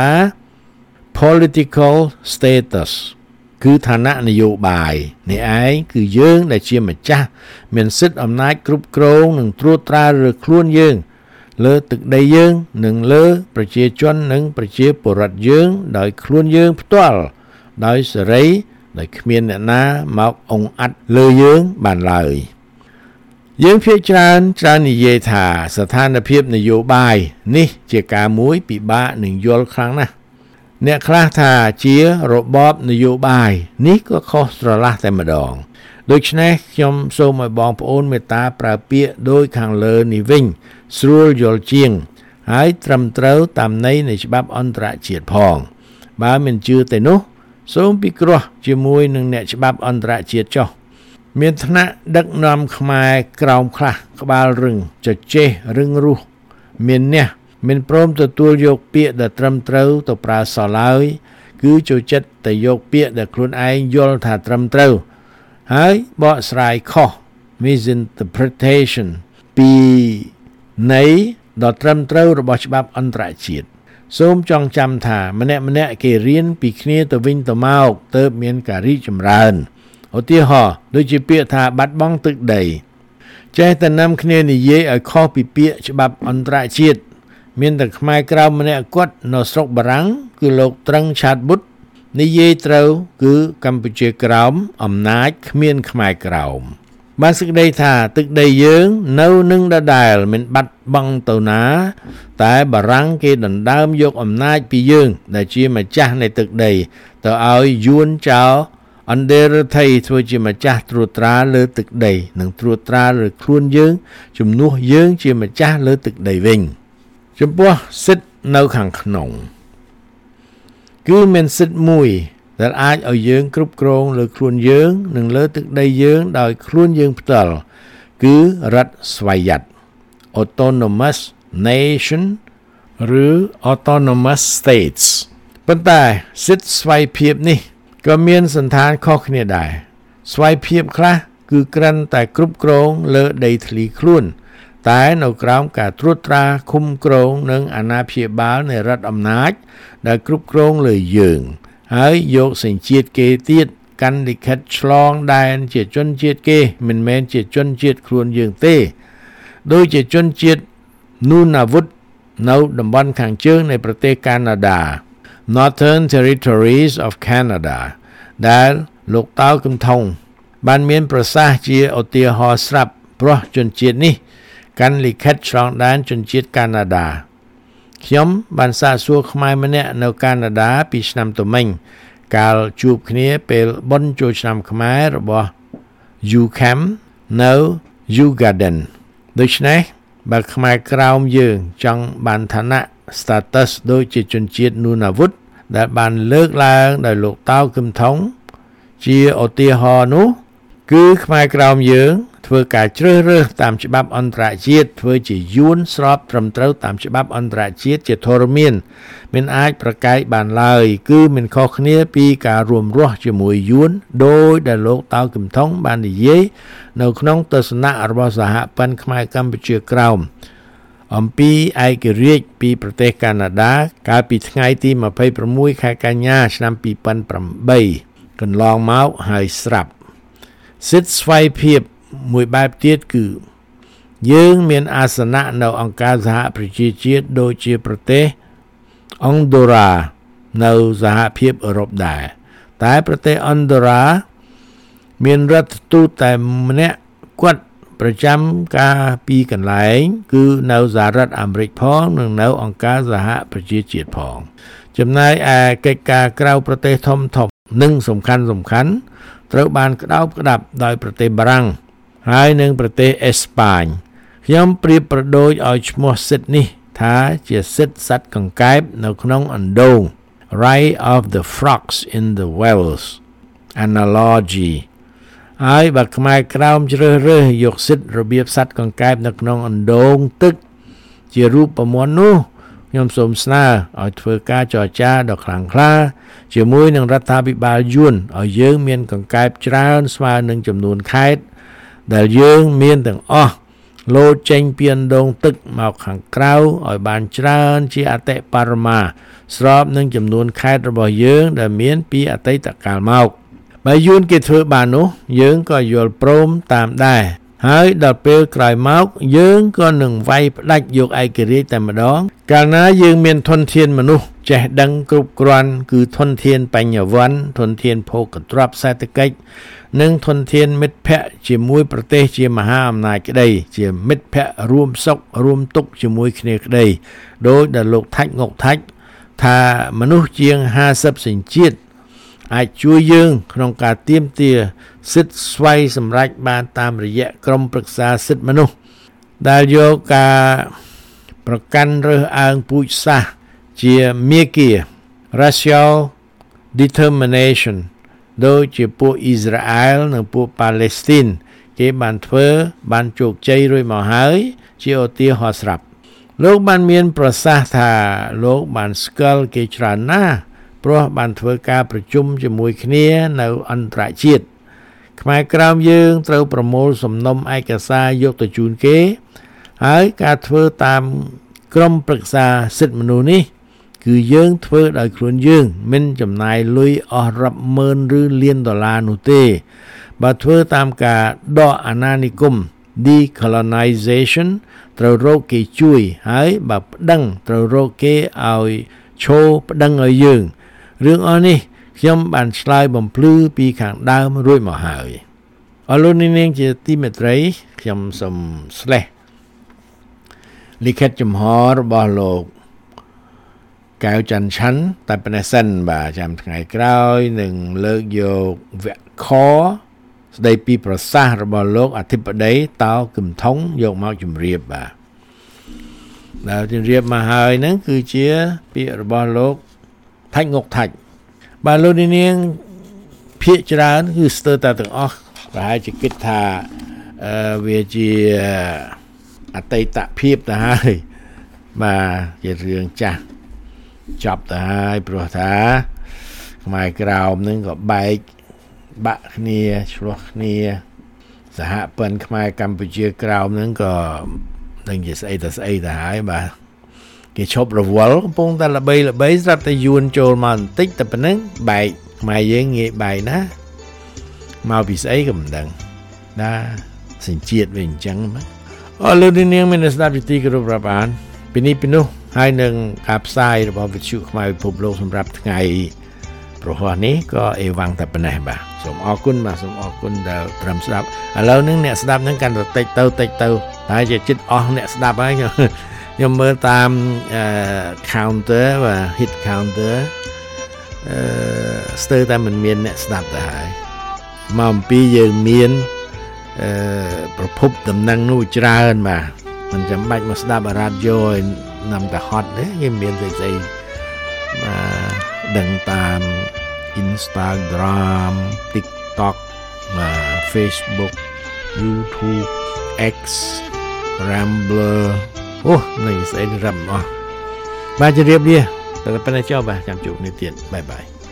political status គឺឋានៈនយោបាយនេះឯងគឺយើងដែលជាម្ចាស់មានសិទ្ធិអំណាចគ្រប់គ្រងនិងត្រួតត្រាលើខ្លួនយើងលើទឹកដីយើងនិងលើប្រជាជននិងប្រជាពលរដ្ឋយើងដោយខ្លួនយើងផ្ទាល់ដោយសេរីដោយគ្មានអ្នកណាមកអង្អាត់លើយើងបានឡើយយើងភាគច្រើននិយាយថាស្ថានភាពនយោបាយនេះជាការមួយពិបាកនឹងយល់ខ្លាំងណាស់អ្នកខ្លះថាជារបបនយោបាយនេះក៏ខុសស្រឡះតែម្ដងដូច្នេះខ្ញុំសូមឲ្យបងប្អូនមេត្តាប្រើពាក្យដូចខាងលើនេះវិញស្រួលយល់ជាងហើយត្រឹមត្រូវតាមន័យនៃច្បាប់អន្តរជាតិផងបើមិនជឿទេនោះសូមពិគ្រោះជាមួយនឹងអ្នកច្បាប់អន្តរជាតិចុះមានថ្នាក់ដឹកនាំខ្មែរក្រោមខ្លះក្បាលរឹងចចេះរឹងរូសមានអ្នកមិនព្រមទទួលយកពាក្យដែលត្រឹមត្រូវទៅប្រើសោះឡើយគឺចូលចិត្តតែយកពាក្យដែលខ្លួនឯងយល់ថាត្រឹមត្រូវហើយបកស្រាយខុស misinterpretation ពីន័យដ៏ត្រឹមត្រូវរបស់ច្បាប់អន្តរជាតិសូមចងចាំថាម្នាក់គេរៀនពីគ្នាទៅវិញទៅមកទើបមានការរីកចម្រើនឧទាហរណ៍ដូចជាពាក្យថាបាត់បង់ទឹកដីចេះតែនាំគ្នានិយាយឲ្យខុសពីពាក្យច្បាប់អន្តរជាតិមានតែខ្មែរក្រៅម្នាក់គាត់នៅស្រុកបារាំងគឺលោកត្រឹងឆាតបុត្រនិយាយត្រូវគឺកម្ពុជាក្រោមអំណាចគ្មានខ្មែរក្រោមបានសេចក្តីថាទឹកដីយើងនៅនឹងដដែលមិនបាត់បង់ទៅណាតែបារាំងគេដណ្ដើមយកអំណាចពីយើងដែលជាម្ចាស់នៃទឹកដីទៅឲ្យយួនចោលអន្តរថៃធ្វើជាម្ចាស់ត្រួតត្រាលើទឹកដីនិងត្រួតត្រាលើខ្លួនយើងជំនួសយើងជាម្ចាស់លើទឹកដីវិញចំពោះសិទ្ធិនៅខាងក្នុងគឺមានសិទ្ធិមួយដែលអាចឲ្យយើងគ្រប់គ្រងលើខ្លួនយើងនិងលើទឹកដីយើងដោយខ្លួនយើងផ្ទាល់គឺរដ្ឋស្វយ័ត Autonomous Nation ឬ Autonomous States ប៉ុន្តែសិទ្ធិស្វ័យភាពនេះក៏មានសន្តានខុសគ្នាដែរស្វ័យភាពខ្លះគឺគ្រាន់តែគ្រប់គ្រងលើដីធ្លីខ្លួនតែនៅក្រោមការត្រួតត្រាឃុំគ្រងនិងអាណាព្យាបាលនៃរដ្ឋអំណាចដែលគ្រប់គ្រងលើយើងហើយយកសញ្ជាតិគេទៀតកាន់លិខិតឆ្លងដែនជាជនជាតិគេមិនមែនជាជនជាតិខ្លួនយើងទេដូចជាជនជាតិនូណាវុតនៅតំបន់ខាងជើងនៃប្រទេសកាណាដា Northern Territories of Canada ដែលលោកតៅកឹមថុងបានមានប្រសាសន៍ជាឧទាហរណ៍ស្រាប់ព្រោះជនជាតិនេះកាន់លិខិតឆ្លងដែនជនជាតិកាណាដាខ្ញុំបានសាកសួរខ្មែរម្នាក់នៅកាណាដាពីឆ្នាំទៅមិញកាលជួបគ្នាពេលបុណ្យចូលឆ្នាំខ្មែររបស់ UCAM នៅ Ugaden ដូច្នេះបើខ្មែរក្រោមយើងចង់បានឋានៈ status ដូចជាជនជាតិនួនអាវុធដែលបានលើកឡើងដោយលោកតៅគឹមថុងជាឧទាហរណ៍នោះគឺខ្មែរក្រោមយើងធ្វើការជ្រើសរើសតាមច្បាប់អន្តរជាតិធ្វើជាយួនស្របត្រឹមត្រូវតាមច្បាប់អន្តរជាតិជាធរមានមិនអាចប្រកែកបានឡើយគឺមិនខុសគ្នាពីការរួមរស់ជាមួយយួនដោយដែលលោកតៅគឹមថុងបាននិយាយនៅក្នុងទស្សនៈរបស់សហព័ន្ធខ្មែរកម្ពុជាក្រោមអំពីឯករាជ្យពីប្រទេសកាណាដាកាលពីថ្ងៃទី26ខែកញ្ញាឆ្នាំ2008កន្លងមកហើយស្រាប់សិទ្ធិស្វ័យភាពមួយបែបទៀតគឺយើងមានអាសនៈនៅអង្គការសហប្រជាជាតិដូចជាប្រទេសអង់ដូរ៉ានៅសហភាពអឺរ៉ុបដែរតែប្រទេសអង់ដូរ៉ាមានរដ្ឋទូតតែម្នាក់គាត់ប្រចាំការពីកន្លែងគឺនៅសហរដ្ឋអាមេរិកផងនិងនៅអង្គការសហប្រជាជាតិផងចំណែកឯកិច្ចការក្រៅប្រទេសធំនិងសំខាន់ត្រូវបានក្តោបក្តាប់ដោយប្រទេសបារាំងហើយនិងប្រទេសអេស្ប៉ាញខ្ញុំប្រៀបប្រដូចឲ្យឈ្មោះសិទ្ធិនេះថាជាសិទ្ធិសត្វកង្កែបនៅក្នុងអណ្ដូង Right of the frogs in the wells analogy ហើយបើខ្មែរក្រោមជ្រើសរើសយកសិទ្ធិរបៀបសត្វកង្កែបនៅក្នុងអណ្ដូងទឹកជារូបមន្តនោះខ្ញុំសូមស្នើឲ្យធ្វើការចរចាដ៏ខ្លាំងក្លាជាមួយនឹងរដ្ឋាភិបាលយួនឲ្យយើងមានកង្កែបច្រើនស្មើនឹងចំនួនខេត្តដែលយើងមានទាំងអស់លោតចេញពីអណ្ដូងទឹកមកខាងក្រៅឲ្យបានច្រើនជាអតិបរមាស្របនឹងចំនួនខេត្តរបស់យើងដែលមានពីអតីតកាលមកបើយួនគេធ្វើបាននោះយើងក៏យល់ព្រមតាមដែរហើយដល់ពេលក្រោយមកយើងក៏នឹងវាយផ្ដាច់យកឯករាជ្យតែម្ដងកាលណាយើងមានធនធានមនុស្សចេះដឹងគ្រប់គ្រាន់គឺធនធានបញ្ញវន្តធនធានភោគទ្រព្យសេដ្ឋកិច្ចនិងធនធានមិត្តភ័ក្តិជាមួយប្រទេសជាមហាអំណាចក្តីជាមិត្តភ័ក្តិរួមសុខរួមទុក្ខជាមួយគ្នាក្តីដោយដែលលោកថាច់ងុកថាច់ថាមនុស្សជាង50សញ្ជាតិអាចជួយយើងក្នុងការទាមទារសិទ្ធិស្វ័យសម្រេចបានតាមរយៈក្រុមប្រឹក្សាសិទ្ធិមនុស្សដែលយកការប្រកាន់រើសអើងពូជសាសន៍ជាមាគ៌ា racial determination ដោយជាពួកអ៊ីស្រាអែលនិងពួកប៉ាឡេស្ទីនគេបានធ្វើបានជោគជ័យរួចមកហើយជាឧទាហរណ៍ស្រាប់លោកបានមានប្រសាសន៍ថាលោកបានស្គាល់គេច្រើនណាស់ព្រោះបានធ្វើការប្រជុំជាមួយគ្នានៅអន្តរជាតិខ្មែរក្រោមយើងត្រូវប្រមូលសំណុំឯកសារយកទៅជូនគេហើយការធ្វើតាមក្រុមប្រឹក្សាសិទ្ធិមនុស្សនេះគឺយើងធ្វើដោយខ្លួនយើងមិនចំណាយលុយអស់រាប់ម៉ឺនឬលានដុល្លារនោះទេបើធ្វើតាមការដកអាណានិគម decolonization ត្រូវរកគេជួយហើយបើប្តឹងត្រូវរកគេឲ្យឈោប្តឹងឲ្យយើងរឿងអស់នេះខ្ញុំបានឆ្លើយបំភ្លឺពីខាងដើមរួចមកហើយអរលោកនាងជាទីមេត្រីខ្ញុំសូមស្លេះលិខិតចំហរបស់លោកកៅច័ន្ទឆាន់តែប៉ុណ្ណេះសិនបាទចាំថ្ងៃក្រោយនឹងលើកយកវគ្គខស្ដីពីប្រសាសន៍របស់លោកអធិបតីតៅគឹមថុងយកមកជម្រាបបាទដែលជម្រាបមកហើយហ្នឹងគឺជាពាក្យរបស់លោកថាច់ងុកថាច់បាទលោកនាងភាគច្រើនគឺស្ទើរតែទាំងអស់ប្រហែលជាគិតថាវាជាអតីតភាពទៅហើយបាទជារឿងចាស់ចប់ទៅហើយព្រោះថាខ្មែរក្រោមនឹងក៏បែកបាក់គ្នាឆ្លោះគ្នាសហព័ន្ធខ្មែរកម្ពុជាក្រោមនឹងក៏ដឹងជាស្អីទៅហើយបាទគេឈប់រវល់កំពុងតែល្បីស្រាប់តែយួនចូលមកបន្តិចតែប៉ុណ្្នឹងបែកខ្មែរយើងងាយបែកណាមកពីស្អីក៏មិនដឹងណាសញ្ជាតិវាអញ្ចឹងបាទអរលោកនាងមានស្ដាប់ទីគោរពរាប់អានពីនេះពីនោះហើយនឹងការផ្សាយរបស់វិទ្យុខ្មែរពិភពលោកសម្រាប់ថ្ងៃប្រហោះនេះក៏អេវ៉ាំងតែប៉ុណ្ណេះបាទសូមអរគុណបាទសូមអរគុណដែលត្រឹមស្ដាប់ឥឡូវនេះអ្នកស្ដាប់ហ្នឹងកាន់តែតិចទៅតែជាចិត្តអស់អ្នកស្ដាប់ហើយខ្ញុំមើលតាមcounter បាទ hit counter ស្ទើរតែមិនមានអ្នកស្ដាប់ទៅហើយមកអំពីយើងមានប្រភពដំណឹងនោះច្រើនបាទមិនចាំបាច់មកស្ដាប់រ៉ាឌីយ៉ូឲ្យនាំតែហត់ទេគេមានស្អីដឹងតាម Instagram TikTok Facebook YouTube X Rambler អូនេះស្អីរឹមអស់បាទជម្រាបលាតែប៉ុណ្ណេះចុះបាទចាំជួបគ្នាទៀតបាយបាយ